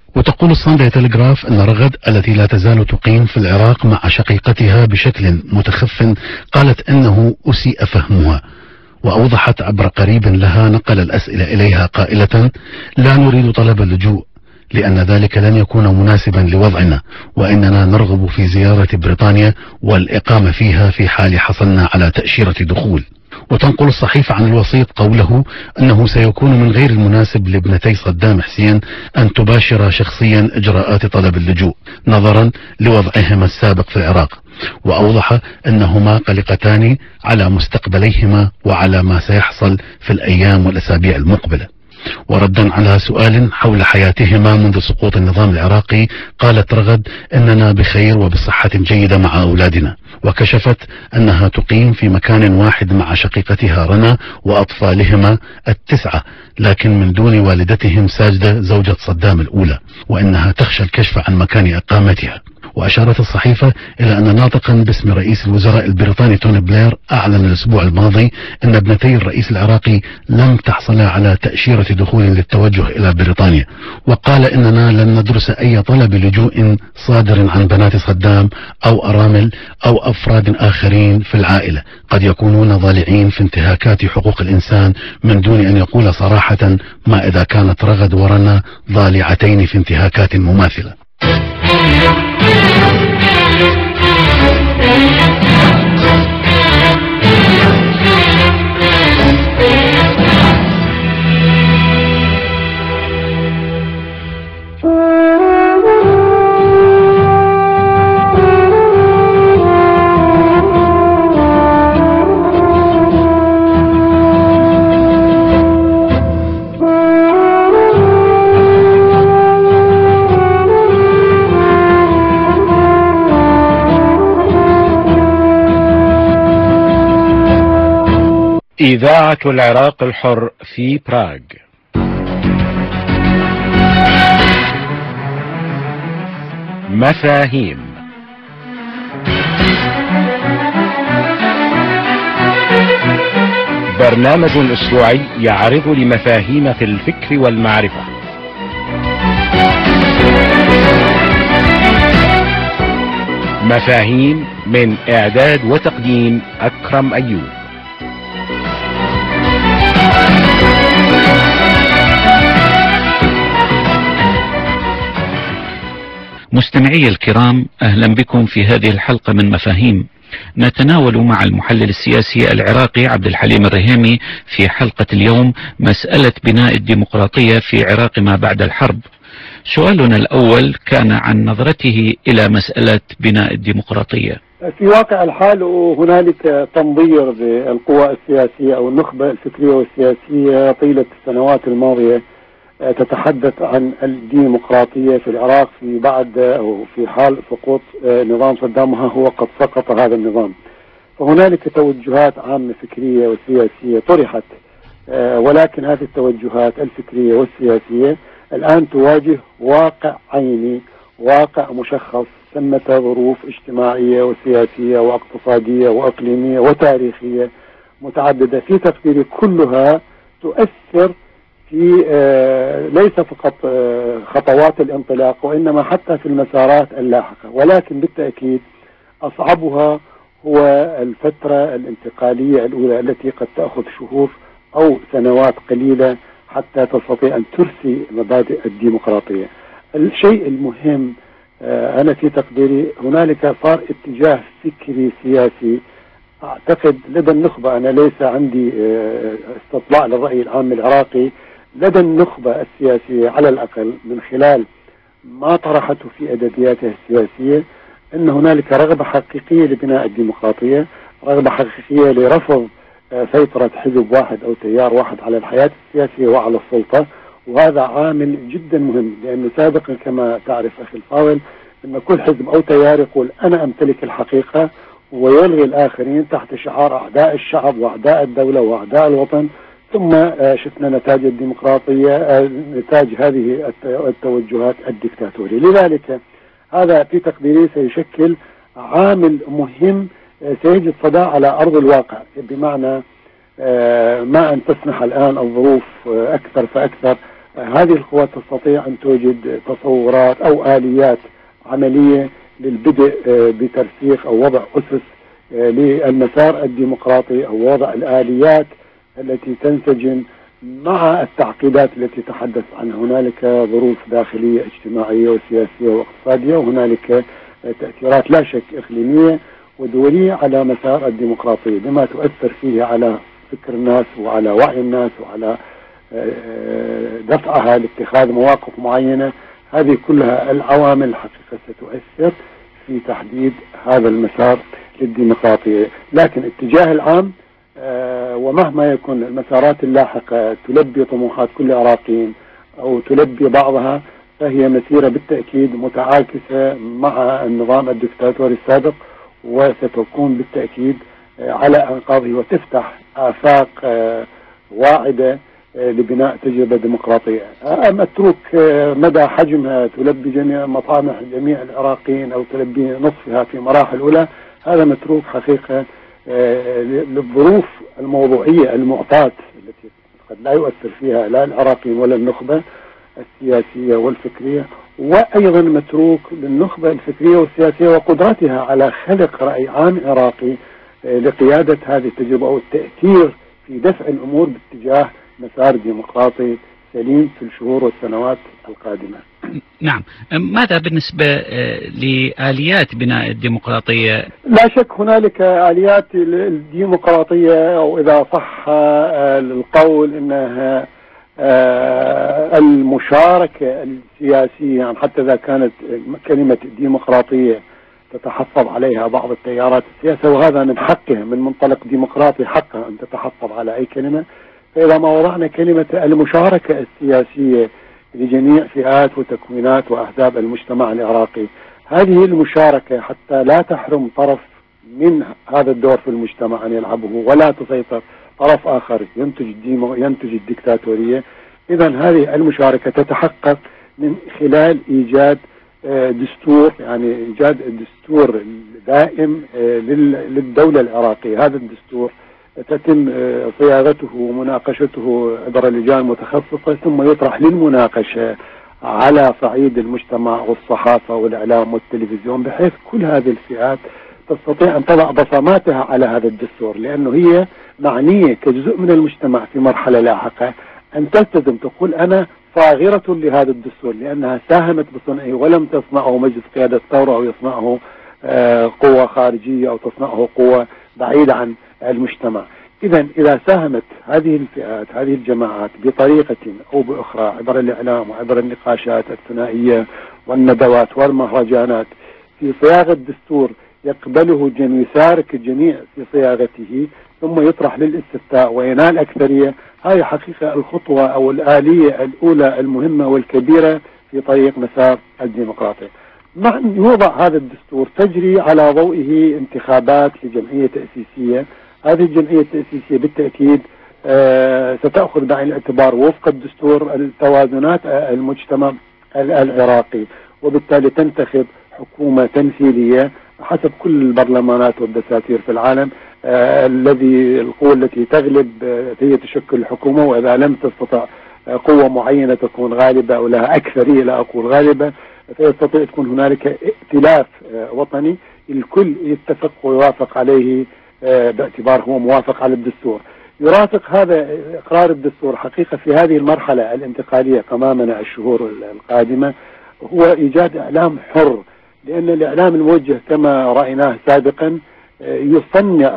وتقول الصندي تلغراف أن رغد التي لا تزال تقيم في العراق مع شقيقتها بشكل متخف قالت أنه أسيء فهمها، وأوضحت عبر قريب لها نقل الأسئلة إليها قائلة: لا نريد طلب اللجوء لأن ذلك لن يكون مناسبا لوضعنا، وإننا نرغب في زيارة بريطانيا والإقامة فيها في حال حصلنا على تأشيرة دخول. وتنقل الصحيفة عن الوسيط قوله أنه سيكون من غير المناسب لابنتي صدام حسين أن تباشر شخصيا إجراءات طلب اللجوء نظرا لوضعهما السابق في العراق، وأوضح أنهما قلقتان على مستقبليهما وعلى ما سيحصل في الأيام والأسابيع المقبلة. وردا على سؤال حول حياتهما منذ سقوط النظام العراقي قالت رغد: إننا بخير وبصحة جيدة مع أولادنا. وكشفت أنها تقيم في مكان واحد مع شقيقتها رنا وأطفالهما التسعة، لكن من دون والدتهم ساجدة زوجة صدام الأولى، وإنها تخشى الكشف عن مكان إقامتها. وأشارت الصحيفة إلى أن ناطقا باسم رئيس الوزراء البريطاني توني بلير أعلن الأسبوع الماضي أن ابنتي الرئيس العراقي لم تحصلا على تأشيرة دخول للتوجه إلى بريطانيا، وقال: إننا لن ندرس أي طلب لجوء صادر عن بنات صدام أو أرامل أو أفراد آخرين في العائلة قد يكونون ضالعين في انتهاكات حقوق الإنسان، من دون أن يقول صراحة ما إذا كانت رغد ورنا ضالعتين في انتهاكات مماثلة. إذاعة العراق الحر في براغ. مفاهيم. برنامج أسبوعي يعرض لمفاهيم في الفكر والمعرفة. مفاهيم من إعداد وتقديم أكرم أيوب. مستمعي الكرام، أهلا بكم في هذه الحلقة من مفاهيم. نتناول مع المحلل السياسي العراقي عبد الحليم الرهيمي في حلقة اليوم مسألة بناء الديمقراطية في عراق ما بعد الحرب. سؤالنا الأول كان عن نظرته إلى مسألة بناء الديمقراطية. في واقع الحال هنالك تنظير بالقوى السياسية أو النخبة الفكرية والسياسية طيلة السنوات الماضية تتحدث عن الديمقراطية في العراق في بعد أو في حال سقوط نظام صدام، هو قد سقط هذا النظام. فهنالك توجهات عامة فكرية وسياسية طرحت، ولكن هذه التوجهات الفكرية والسياسية الآن تواجه واقع عيني، واقع مشخص، ثمة ظروف اجتماعية وسياسية واقتصادية وإقليمية وتاريخية متعددة في تقديري كلها تؤثر في آه ليس فقط آه خطوات الانطلاق، وإنما حتى في المسارات اللاحقة. ولكن بالتأكيد أصعبها هو الفترة الانتقالية الأولى التي قد تأخذ شهور أو سنوات قليلة حتى تستطيع أن ترسي مبادئ الديمقراطية. الشيء المهم آه أنا في تقديري هنالك صار اتجاه فكري سياسي أعتقد لدى النخبة، أنا ليس عندي آه استطلاع للرأي العام العراقي، لدى النخبة السياسية على الأقل من خلال ما طرحته في أدبياتها السياسية أن هنالك رغبة حقيقية لبناء الديمقراطية، رغبة حقيقية لرفض سيطرة حزب واحد أو تيار واحد على الحياة السياسية وعلى السلطة. وهذا عامل جدا مهم، لأنه سابقا كما تعرف أخي الفاضل أن كل حزب أو تيار يقول أنا أمتلك الحقيقة ويلغي الآخرين تحت شعار أعداء الشعب وأعداء الدولة وأعداء الوطن. ثم شفنا نتاج الديمقراطية، نتاج هذه التوجهات الدكتاتورية. لذلك هذا في تقديري سيشكل عامل مهم سيجد صدى على أرض الواقع، بمعنى ما أن تسمح الآن الظروف أكثر فأكثر هذه القوى تستطيع أن توجد تصورات أو آليات عملية للبدء بترسيخ أو وضع أسس للمسار الديمقراطي أو وضع الآليات التي تنسجم مع التعقيدات التي تحدث عنها. هنالك ظروف داخلية اجتماعية وسياسية واقتصادية، وهنالك تأثيرات لا شك إقليمية ودولية على مسار الديمقراطية بما تؤثر فيه على فكر الناس وعلى وعي الناس وعلى دفعها لاتخاذ مواقف معينة. هذه كلها العوامل الحقيقة ستؤثر في تحديد هذا المسار للديمقراطية، لكن الاتجاه العام ومهما يكون المسارات اللاحقة تلبي طموحات كل العراقيين أو تلبي بعضها، فهي مسيرة بالتأكيد متعاكسة مع النظام الدكتاتوري السابق، وستكون بالتأكيد على أنقاضه وتفتح آفاق واعدة لبناء تجربة ديمقراطية. متروك مدى حجمها تلبي جميع مطامح جميع العراقيين أو تلبي نصفها في مراحل أولى، هذا متروك حقيقة للظروف الموضوعية المعطاة التي قد لا يؤثر فيها لا العراقيين ولا النخبة السياسية والفكرية، وأيضا متروك للنخبة الفكرية والسياسية وقدرتها على خلق رأي عام عراقي لقيادة هذه التجربة أو التأثير في دفع الأمور باتجاه مسار ديمقراطي سليم في الشهور والسنوات القادمة. نعم، ماذا بالنسبة لآليات بناء الديمقراطية؟ لا شك هنالك آليات الديمقراطية، أو إذا صح القول أنها المشاركة السياسية، يعني حتى إذا كانت كلمة ديمقراطية تتحفظ عليها بعض التيارات السياسية، وهذا من حقها من منطلق ديمقراطي حقها أن تتحفظ على أي كلمة، فإذا ما وضعنا كلمة المشاركة السياسية لجميع فئات وتكوينات وأحزاب المجتمع العراقي، هذه المشاركة حتى لا تحرم طرف من هذا الدور في المجتمع أن يلعبه ولا تسيطر طرف آخر ينتج ينتج الدكتاتورية، إذا هذه المشاركة تتحقق من خلال إيجاد دستور، يعني إيجاد دستور دائم للدولة العراقية. هذا الدستور تتم صياغته ومناقشته عبر لجان متخصصة، ثم يطرح للمناقشة على صعيد المجتمع والصحافة والإعلام والتلفزيون، بحيث كل هذه الفئات تستطيع أن تضع بصماتها على هذا الدستور، لأنه هي معنية كجزء من المجتمع في مرحلة لاحقة أن تلتزم تقول أنا صاغرة لهذا الدستور، لأنها ساهمت بصنعه ولم تصنعه مجلس قيادة الثورة أو يصنعه قوة خارجية أو تصنعه قوة بعيدة عن المجتمع. إذا إذا ساهمت هذه الفئات هذه الجماعات بطريقة أو بأخرى عبر الإعلام وعبر النقاشات الثنائية والندوات والمهرجانات في صياغة دستور يقبله جميع يشارك الجميع في صياغته ثم يطرح للاستفتاء وينال أكثرية، هذه حقيقة الخطوة أو الآلية الأولى المهمة والكبيرة في طريق مسار الديمقراطية. مع أن يوضع هذا الدستور تجري على ضوئه انتخابات لجمعية تأسيسية، هذه الجمعية التأسيسية بالتأكيد آه ستأخذ بعين الاعتبار وفق الدستور التوازنات المجتمع العراقي، وبالتالي تنتخب حكومة تمثيلية حسب كل البرلمانات والدساتير في العالم، آه الذي القوة التي تغلب آه هي تشكل الحكومة، وإذا لم تستطع آه قوة معينة تكون غالبة أو لها أكثرية لا أقول غالبة، فيستطيع تكون هنالك ائتلاف آه وطني الكل يتفق ويوافق عليه آه باعتبار هو موافق على الدستور. يرافق هذا إقرار الدستور حقيقة في هذه المرحلة الانتقالية أمامنا الشهور القادمة هو إيجاد إعلام حر، لأن الإعلام الموجه كما رأيناه سابقا يصنع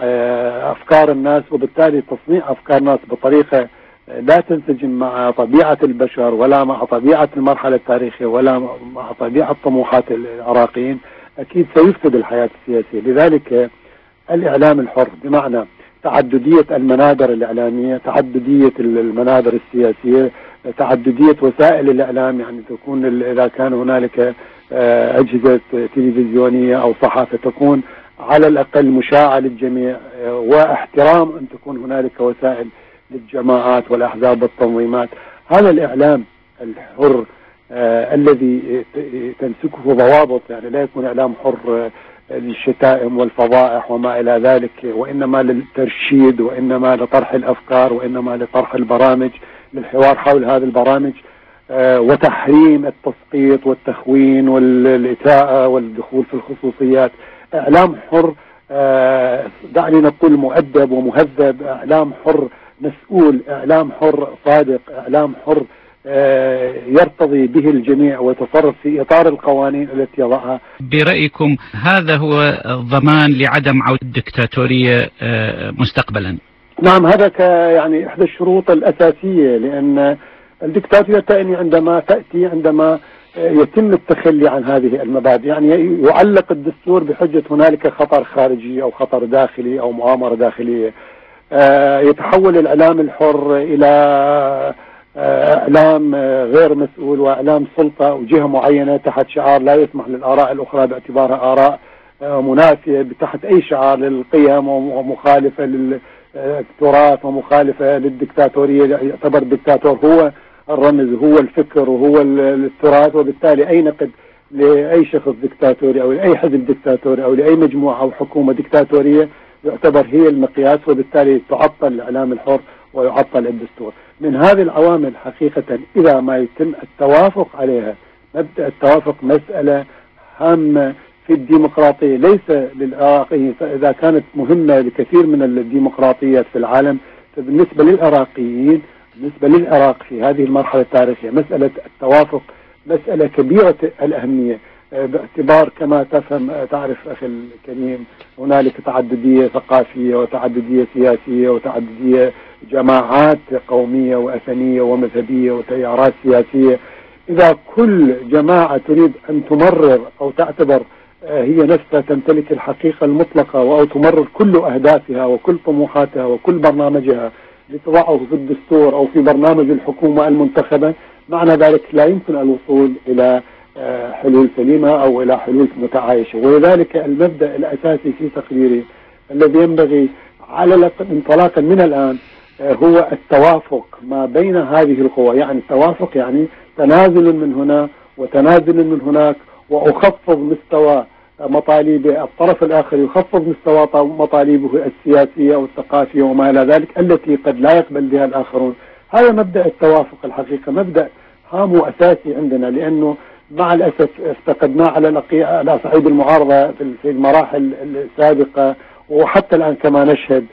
أفكار الناس، وبالتالي تصنيع أفكار الناس بطريقة لا تنسجم مع طبيعة البشر ولا مع طبيعة المرحلة التاريخية ولا مع طبيعة طموحات العراقيين، أكيد سيفسد الحياة السياسية. لذلك الإعلام الحر بمعنى تعددية المنابر الإعلامية، تعددية المنابر السياسية، تعددية وسائل الإعلام، يعني تكون إذا كان هنالك أجهزة تلفزيونية أو صحافة تكون على الأقل مشاعة للجميع، واحترام أن تكون هنالك وسائل للجماعات والأحزاب والتنظيمات. هذا الإعلام الحر آه الذي تمسكه ضوابط، يعني لا يكون إعلام حر للشتائم والفضائح وما إلى ذلك، وإنما للترشيد وإنما لطرح الأفكار وإنما لطرح البرامج، للحوار حول هذه البرامج. وتحريم التسقيط والتخوين والإساءة والدخول في الخصوصيات. إعلام حر دعني نقول مؤدب ومهذب، إعلام حر مسؤول، إعلام حر صادق، إعلام حر يرتضي به الجميع ويتصرف في إطار القوانين التي يضعها. برأيكم هذا هو ضمان لعدم عودة الدكتاتورية مستقبلا؟ نعم، هذا يعني إحدى الشروط الأساسية، لأن الدكتاتورية تأتي عندما تأتي عندما يتم التخلي عن هذه المبادئ. يعني يعلق الدستور بحجة هنالك خطر خارجي أو خطر داخلي أو مؤامرة داخلية. يتحول الإعلام الحر إلى إعلام غير مسؤول وإعلام سلطة وجهة معينة تحت شعار لا يسمح للآراء الأخرى باعتبارها آراء منافية تحت أي شعار للقيم ومخالفة للتراث ومخالفة للدكتاتورية. يعتبر الدكتاتور هو الرمز، هو الفكر وهو التراث، وبالتالي أي نقد لأي شخص دكتاتوري أو لأي حزب دكتاتوري أو لأي مجموعة أو حكومة دكتاتورية يعتبر هي المقياس، وبالتالي تعطل الإعلام الحر ويعطل الدستور. من هذه العوامل حقيقة إذا ما يتم التوافق عليها، مبدأ التوافق مسألة هامة في الديمقراطية ليس للعراقيين، فإذا كانت مهمة لكثير من الديمقراطيات في العالم فبالنسبة للعراقيين بالنسبة للعراق في هذه المرحلة التاريخية مسألة التوافق مسألة كبيرة الأهمية، باعتبار كما تفهم تعرف أخي الكريم هنالك تعددية ثقافية وتعددية سياسية وتعددية جماعات قومية وأثنية ومذهبية وتيارات سياسية. إذا كل جماعة تريد أن تمرر أو تعتبر هي نفسها تمتلك الحقيقة المطلقة أو تمرر كل أهدافها وكل طموحاتها وكل برنامجها لتضعه في الدستور أو في برنامج الحكومة المنتخبة، معنى ذلك لا يمكن الوصول إلى حلول سليمة أو إلى حلول متعايشة. ولذلك المبدأ الأساسي في تقريري الذي ينبغي على انطلاقا من الآن هو التوافق ما بين هذه القوى. يعني التوافق يعني تنازل من هنا وتنازل من هناك، وأخفض مستوى مطالب الطرف الآخر، يخفض مستوى مطالبه السياسية والثقافية وما إلى ذلك التي قد لا يقبل بها الآخرون. هذا مبدأ التوافق الحقيقة، مبدأ هام وأساسي عندنا، لأنه مع الأسف افتقدناه على على صعيد المعارضة في المراحل السابقة، وحتى الآن كما نشهد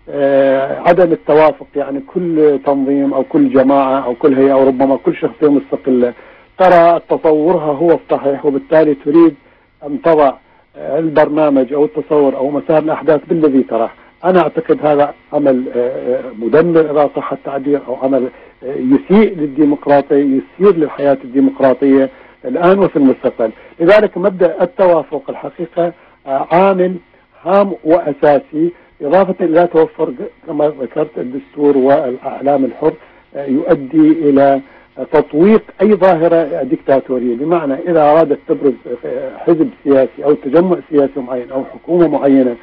عدم التوافق. يعني كل تنظيم أو كل جماعة أو كل هيئة أو ربما كل شخصية مستقلة ترى تصورها هو الصحيح، وبالتالي تريد أن تضع البرنامج أو التصور أو مسار الأحداث بالذي تراه. أنا أعتقد هذا عمل مدمر إذا صح التعبير، أو عمل يسيء للديمقراطية، يسير للحياة الديمقراطية الآن وفي المستقبل. لذلك مبدأ التوافق الحقيقة عامل هام وأساسي، إضافة إلى توفر كما ذكرت الدستور والإعلام الحر يؤدي إلى تطويق أي ظاهرة ديكتاتورية. بمعنى إذا أرادت تبرز حزب سياسي أو تجمع سياسي معين أو حكومة معينة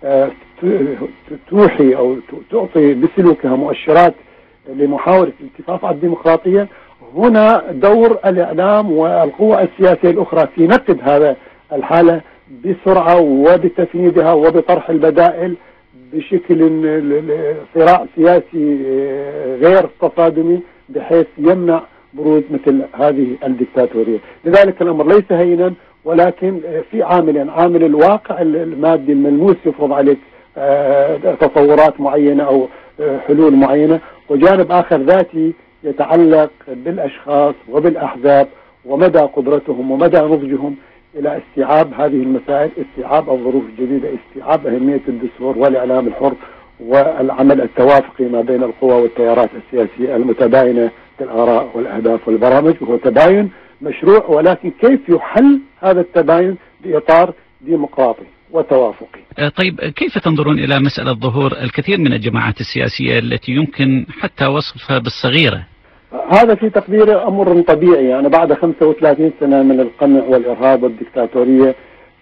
توحي أو تعطي بسلوكها مؤشرات لمحاولة الالتفاف على الديمقراطية، هنا دور الإعلام والقوى السياسية الأخرى في نقد هذا الحالة بسرعة وبتفنيدها وبطرح البدائل بشكل صراع سياسي غير تصادمي بحيث يمنع بروز مثل هذه الدكتاتورية. لذلك الأمر ليس هينا، ولكن في عاملين: عامل الواقع المادي الملموس يفرض عليك تصورات معينة أو حلول معينة، وجانب آخر ذاتي يتعلق بالأشخاص وبالأحزاب ومدى قدرتهم ومدى نضجهم إلى استيعاب هذه المسائل، استيعاب الظروف الجديدة، استيعاب أهمية الدستور والإعلام الحر والعمل التوافقي ما بين القوى والتيارات السياسية المتباينة في الآراء والأهداف والبرامج. وهو تباين مشروع، ولكن كيف يحل هذا التباين بإطار ديمقراطي وتوافقي. طيب، كيف تنظرون إلى مسألة ظهور الكثير من الجماعات السياسية التي يمكن حتى وصفها بالصغيرة؟ هذا في تقديري أمر طبيعي. يعني بعد خمسة وثلاثين سنة من القمع والإرهاب والدكتاتورية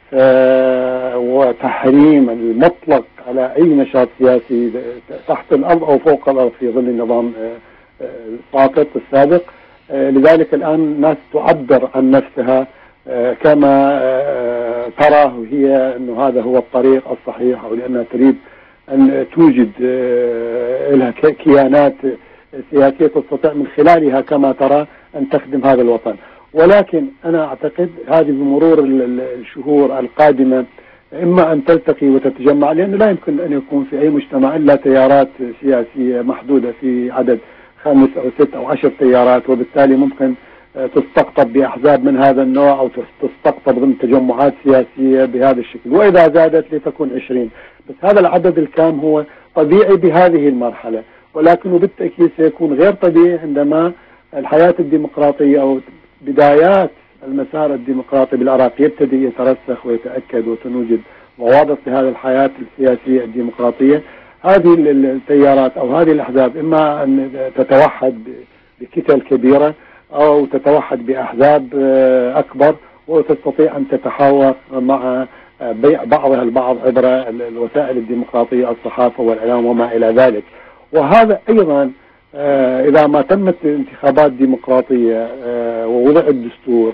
وتحريم المطلق على أي نشاط سياسي تحت الأرض أو فوق الأرض في ظل النظام الساقط السابق، لذلك الآن الناس تعبر عن نفسها كما تراه هي أنه هذا هو الطريق الصحيح، أو لأنها تريد أن توجد لها كيانات سياسية تستطيع من خلالها كما ترى أن تخدم هذا الوطن. ولكن أنا أعتقد هذه بمرور الشهور القادمة إما أن تلتقي وتتجمع، لأنه لا يمكن أن يكون في أي مجتمع إلا تيارات سياسية محدودة في عدد خمس أو ست أو عشر تيارات، وبالتالي ممكن تستقطب بأحزاب من هذا النوع أو تستقطب ضمن تجمعات سياسية بهذا الشكل، وإذا زادت لتكون عشرين. بس هذا العدد الكام هو طبيعي بهذه المرحلة، ولكنه بالتأكيد سيكون غير طبيعي عندما الحياة الديمقراطية أو بدايات المسار الديمقراطي بالعراق يبتدي يترسخ ويتأكد وتنوجد ضوابط لهذه الحياة السياسية الديمقراطية. هذه التيارات أو هذه الأحزاب إما أن تتوحد بكتل كبيرة أو تتوحد بأحزاب أكبر وتستطيع أن تتحاور مع بعضها البعض عبر الوسائل الديمقراطية، الصحافة والإعلام وما إلى ذلك. وهذا أيضا إذا ما تمت انتخابات ديمقراطية ووضع الدستور،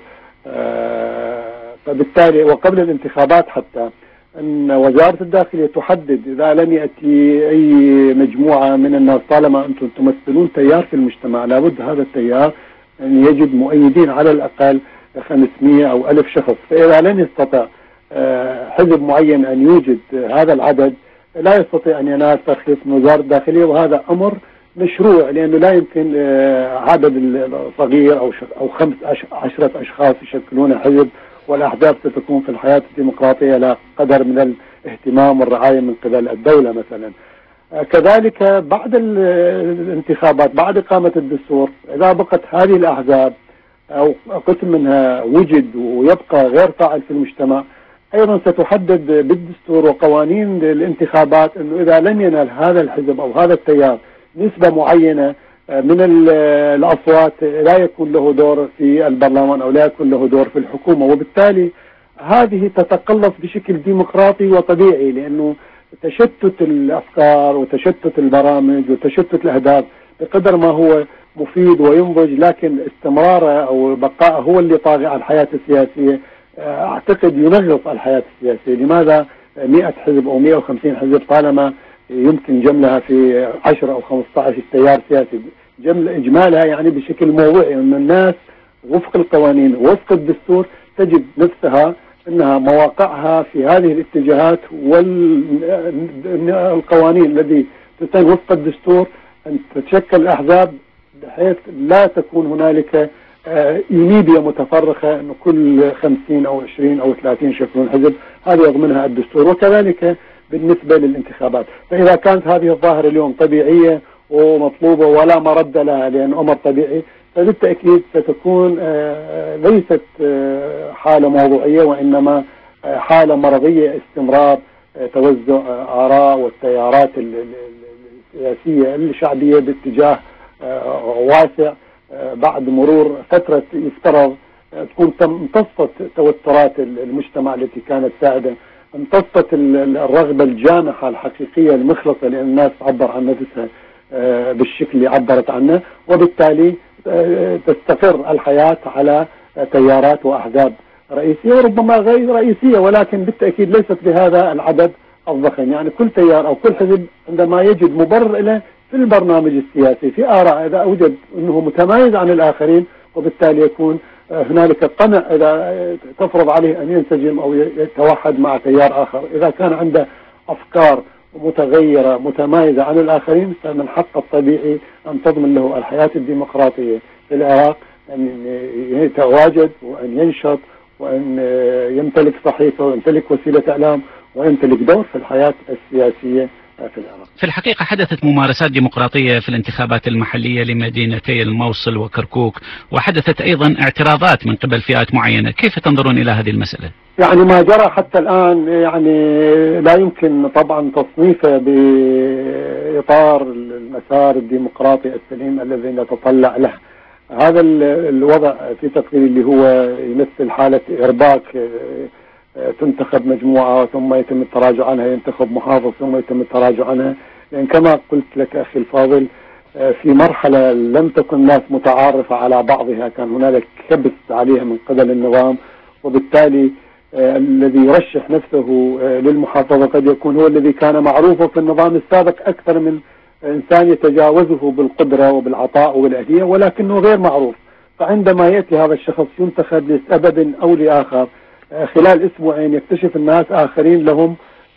فبالتالي وقبل الانتخابات حتى أن وزارة الداخلية تحدد إذا لم يأتي أي مجموعة من الناس، طالما أنتم تمثلون تيار في المجتمع لابد هذا التيار أن يجد مؤيدين على الأقل خمسمائة أو ألف شخص. فإذا لم يستطع حزب معين أن يوجد هذا العدد لا يستطيع أن ينال ترخيص من وزارة الداخلية، وهذا أمر مشروع لأنه لا يمكن عدد صغير أو أو خمس عشرة أشخاص يشكلون حزب، والأحزاب ستكون في الحياة الديمقراطية على قدر من الاهتمام والرعاية من قبل الدولة مثلا. كذلك بعد الانتخابات بعد إقامة الدستور إذا بقت هذه الأحزاب أو قسم منها وجد ويبقى غير فاعل في المجتمع، أيضا ستحدد بالدستور وقوانين الانتخابات أنه إذا لم ينال هذا الحزب أو هذا التيار نسبة معينة من الأصوات لا يكون له دور في البرلمان أو لا يكون له دور في الحكومة. وبالتالي هذه تتقلص بشكل ديمقراطي وطبيعي، لأنه تشتت الأفكار وتشتت البرامج وتشتت الأهداف بقدر ما هو مفيد وينضج، لكن استمراره أو بقائه هو اللي طاغي على الحياة السياسية. أعتقد ينغص الحياة السياسية. لماذا مئة حزب أو مئة وخمسين حزب طالما يمكن جملها في عشرة أو خمسة عشر تيار سياسي؟ جمل إجمالها يعني بشكل موضوعي أن الناس وفق القوانين وفق الدستور تجد نفسها أنها مواقعها في هذه الاتجاهات، والقوانين الذي تتم وفق الدستور أن تتشكل الأحزاب بحيث لا تكون هنالك إيميبيا متفرخة أنه كل خمسين أو عشرين أو ثلاثين يشكلون حزب، هذا يضمنها الدستور. وكذلك بالنسبة للانتخابات، فإذا كانت هذه الظاهرة اليوم طبيعية ومطلوبة ولا مرد لها لأن أمر طبيعي، فبالتأكيد ستكون ليست حالة موضوعية وإنما حالة مرضية، استمرار توزع آراء والتيارات السياسية الشعبية باتجاه واسع بعد مرور فترة يفترض تكون امتصت توترات المجتمع التي كانت سائدة، امتصت الرغبة الجامحة الحقيقية المخلصة لأن الناس تعبر عن نفسها بالشكل اللي عبرت عنه، وبالتالي تستقر الحياة على تيارات وأحزاب رئيسية وربما غير رئيسية، ولكن بالتأكيد ليست بهذا العدد الضخم. يعني كل تيار أو كل حزب عندما يجد مبرر له في البرنامج السياسي في آراء إذا وجد أنه متميز عن الآخرين، وبالتالي يكون هنالك قنع إذا تفرض عليه أن ينسجم أو يتوحد مع تيار آخر. إذا كان عنده أفكار متغيرة متمايزة عن الآخرين فمن حق الطبيعي أن تضمن له الحياة الديمقراطية في العراق أن يتواجد وأن ينشط وأن يمتلك صحيفة ويمتلك وسيلة إعلام ويمتلك دور في الحياة السياسية في العراق. في الحقيقة حدثت ممارسات ديمقراطية في الانتخابات المحلية لمدينتي الموصل وكركوك، وحدثت أيضا اعتراضات من قبل فئات معينة، كيف تنظرون إلى هذه المسألة؟ يعني ما جرى حتى الآن يعني لا يمكن طبعا تصنيفه بإطار المسار الديمقراطي السليم الذي نتطلع له. هذا الوضع في تقديري اللي هو يمثل حالة إرباك، تنتخب مجموعة ثم يتم التراجع عنها، ينتخب محافظ ثم يتم التراجع عنها، لأن كما قلت لك أخي الفاضل في مرحلة لم تكن الناس متعارفة على بعضها، كان هنالك كبس عليها من قبل النظام، وبالتالي الذي يرشح نفسه للمحافظة قد يكون هو الذي كان معروفا في النظام السابق أكثر من إنسان يتجاوزه بالقدرة وبالعطاء وبالأهلية ولكنه غير معروف. فعندما يأتي هذا الشخص ينتخب لسبب أو لآخر خلال أسبوعين يكتشف الناس آخرين لهم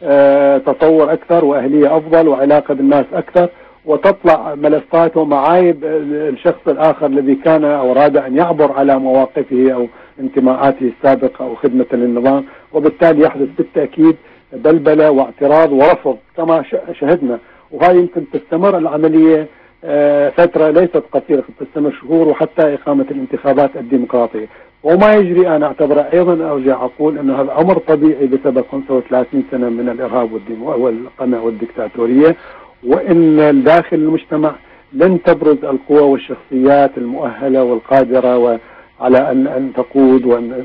تطور أكثر وأهلية أفضل وعلاقة بالناس أكثر، وتطلع ملفات ومعايب الشخص الآخر الذي كان أو أراد أن يعبر على مواقفه أو انتماءاته السابقة أو خدمة للنظام، وبالتالي يحدث بالتأكيد بلبلة واعتراض ورفض كما شهدنا. وهذه يمكن تستمر العملية فترة ليست قصيرة، تستمر شهور وحتى إقامة الانتخابات الديمقراطية. وما يجري أنا أعتبره أيضا أرجع أقول أنه هذا أمر طبيعي بسبب خمسة وثلاثين سنة من الإرهاب والقمع والدكتاتورية، وإن داخل المجتمع لن تبرز القوى والشخصيات المؤهلة والقادرة على أن أن تقود وأن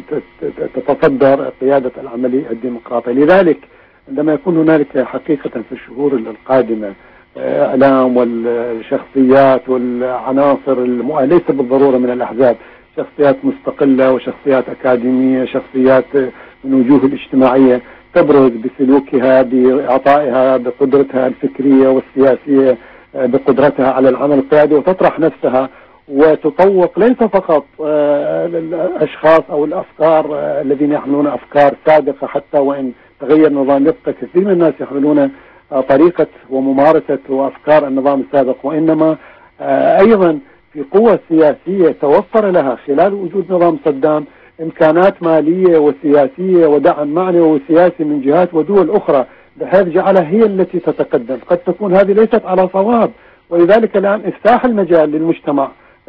تتصدر قيادة العملية الديمقراطية. لذلك عندما يكون هنالك حقيقة في الشهور القادمة إعلام والشخصيات والعناصر المؤهلة ليس بالضرورة من الأحزاب، شخصيات مستقلة وشخصيات أكاديمية، شخصيات من وجوه الاجتماعية تبرز بسلوكها، بإعطائها، بقدرتها الفكرية والسياسية، بقدرتها على العمل القيادي، وتطرح نفسها وتطوق ليس فقط الأشخاص أو الأفكار الذين يحملون أفكار سابقة حتى وإن تغير النظام، يبقى كثير من الناس يحملون طريقة وممارسة وأفكار النظام السابق، وإنما أيضا في قوة سياسية توفر لها خلال وجود نظام صدام إمكانات مالية وسياسية ودعم معنوي وسياسي من جهات ودول أخرى، بحيث جعلها هي التي تتقدم. قد تكون هذه ليست على صواب، ولذلك الآن إفتاح المجال للمجتمع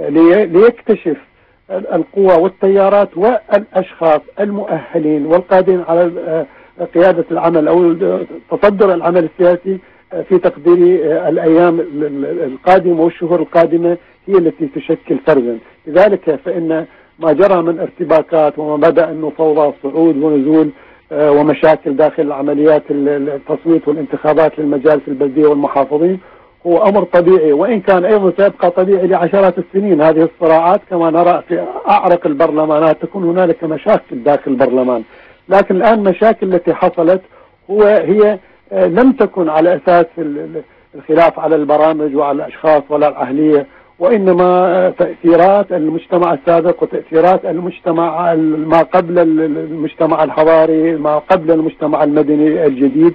ليكتشف القوى والتيارات والأشخاص المؤهلين والقادرين على قيادة العمل أو تصدر العمل السياسي في تقدير الأيام القادمة والشهور القادمة هي التي تشكل فرزا. لذلك فإن ما جرى من ارتباكات وما بدأ أنه فوضى صعود ونزول ومشاكل داخل العمليات التصويت والانتخابات للمجالس البلدية والمحافظين هو أمر طبيعي، وإن كان أيضا سيبقى طبيعي لعشرات السنين. هذه الصراعات كما نرى في أعرق البرلمانات تكون هنالك مشاكل داخل البرلمان، لكن الآن مشاكل التي حصلت هو هي لم تكن على أساس الخلاف على البرامج وعلى الأشخاص ولا الأهلية، وإنما تأثيرات المجتمع السابق وتأثيرات المجتمع ما قبل المجتمع الحضاري ما قبل المجتمع المدني الجديد،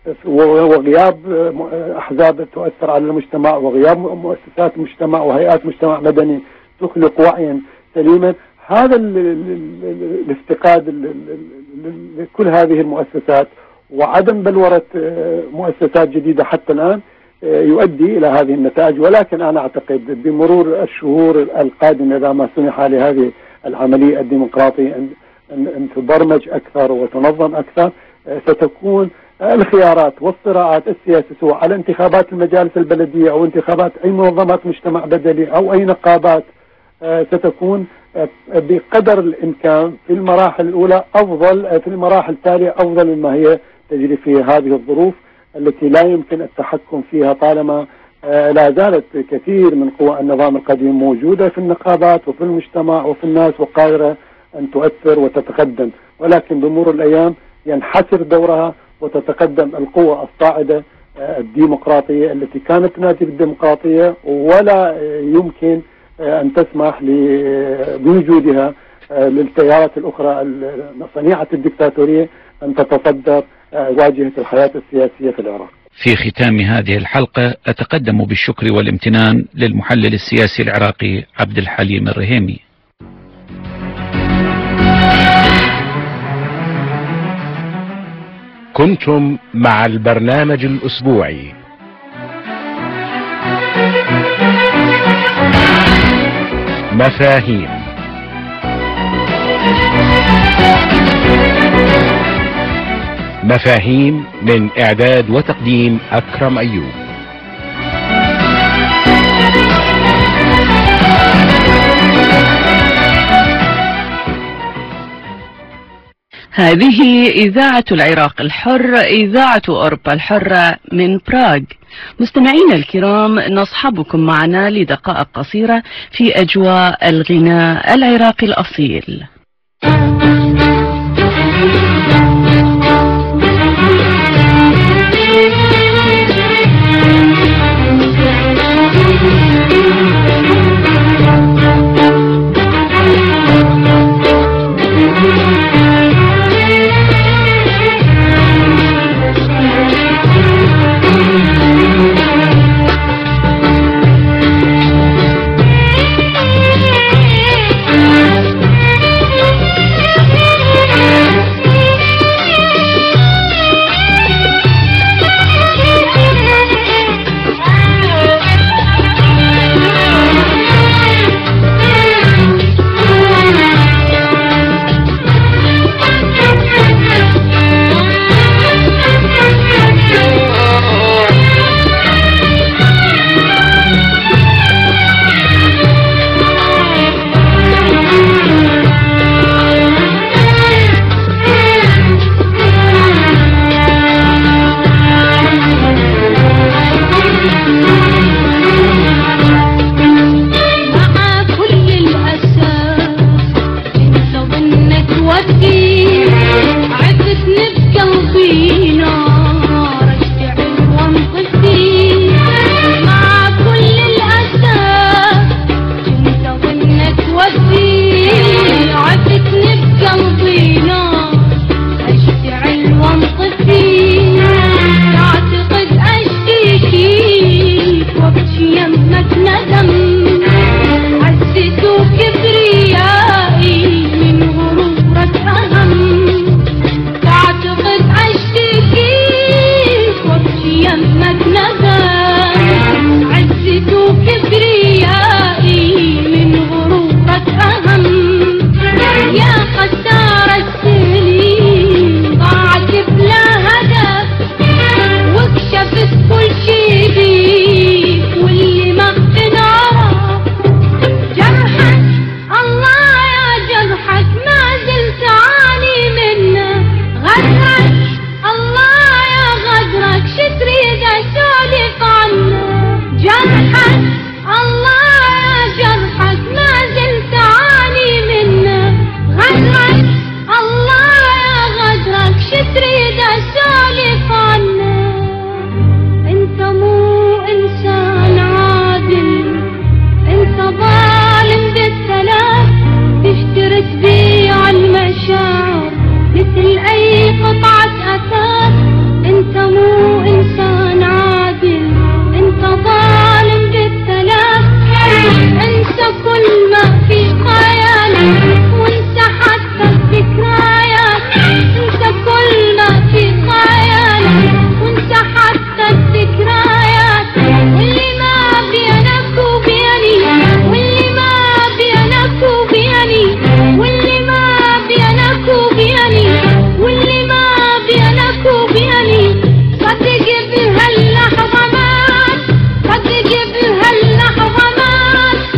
وغياب أحزاب تؤثر على المجتمع وغياب مؤسسات مجتمع وهيئات مجتمع مدني تخلق وعيا سليما. هذا الافتقاد لكل هذه المؤسسات وعدم بلورة مؤسسات جديدة حتى الآن يؤدي إلى هذه النتائج. ولكن أنا أعتقد بمرور الشهور القادمة إذا ما سمح لهذه العملية الديمقراطية أن, أن تبرمج أكثر وتنظم أكثر، ستكون الخيارات والصراعات السياسية سواء على انتخابات المجالس البلدية أو انتخابات أي منظمات مجتمع بدني أو أي نقابات ستكون بقدر الإمكان في المراحل الأولى أفضل، في المراحل التالية أفضل مما هي تجري في هذه الظروف التي لا يمكن التحكم فيها طالما لا زالت كثير من قوى النظام القديم موجودة في النقابات وفي المجتمع وفي الناس وقادرة أن تؤثر وتتقدم. ولكن بمرور الأيام ينحسر دورها وتتقدم القوى الصاعدة الديمقراطية التي كانت تنادي بالديمقراطية ولا يمكن أن تسمح بوجودها للتيارات الأخرى صنيعة الدكتاتورية أن تتصدر واجهة الحياة السياسية في العراق. في ختام هذه الحلقة أتقدم بالشكر والامتنان للمحلل السياسي العراقي عبد الحليم الرهيمي. كنتم مع البرنامج الأسبوعي مفاهيم. مفاهيم من إعداد وتقديم أكرم أيوب. هذه إذاعة العراق الحر، إذاعة أوروبا الحرة من براغ. مستمعينا الكرام، نصحبكم معنا لدقائق قصيرة في أجواء الغناء العراقي الأصيل.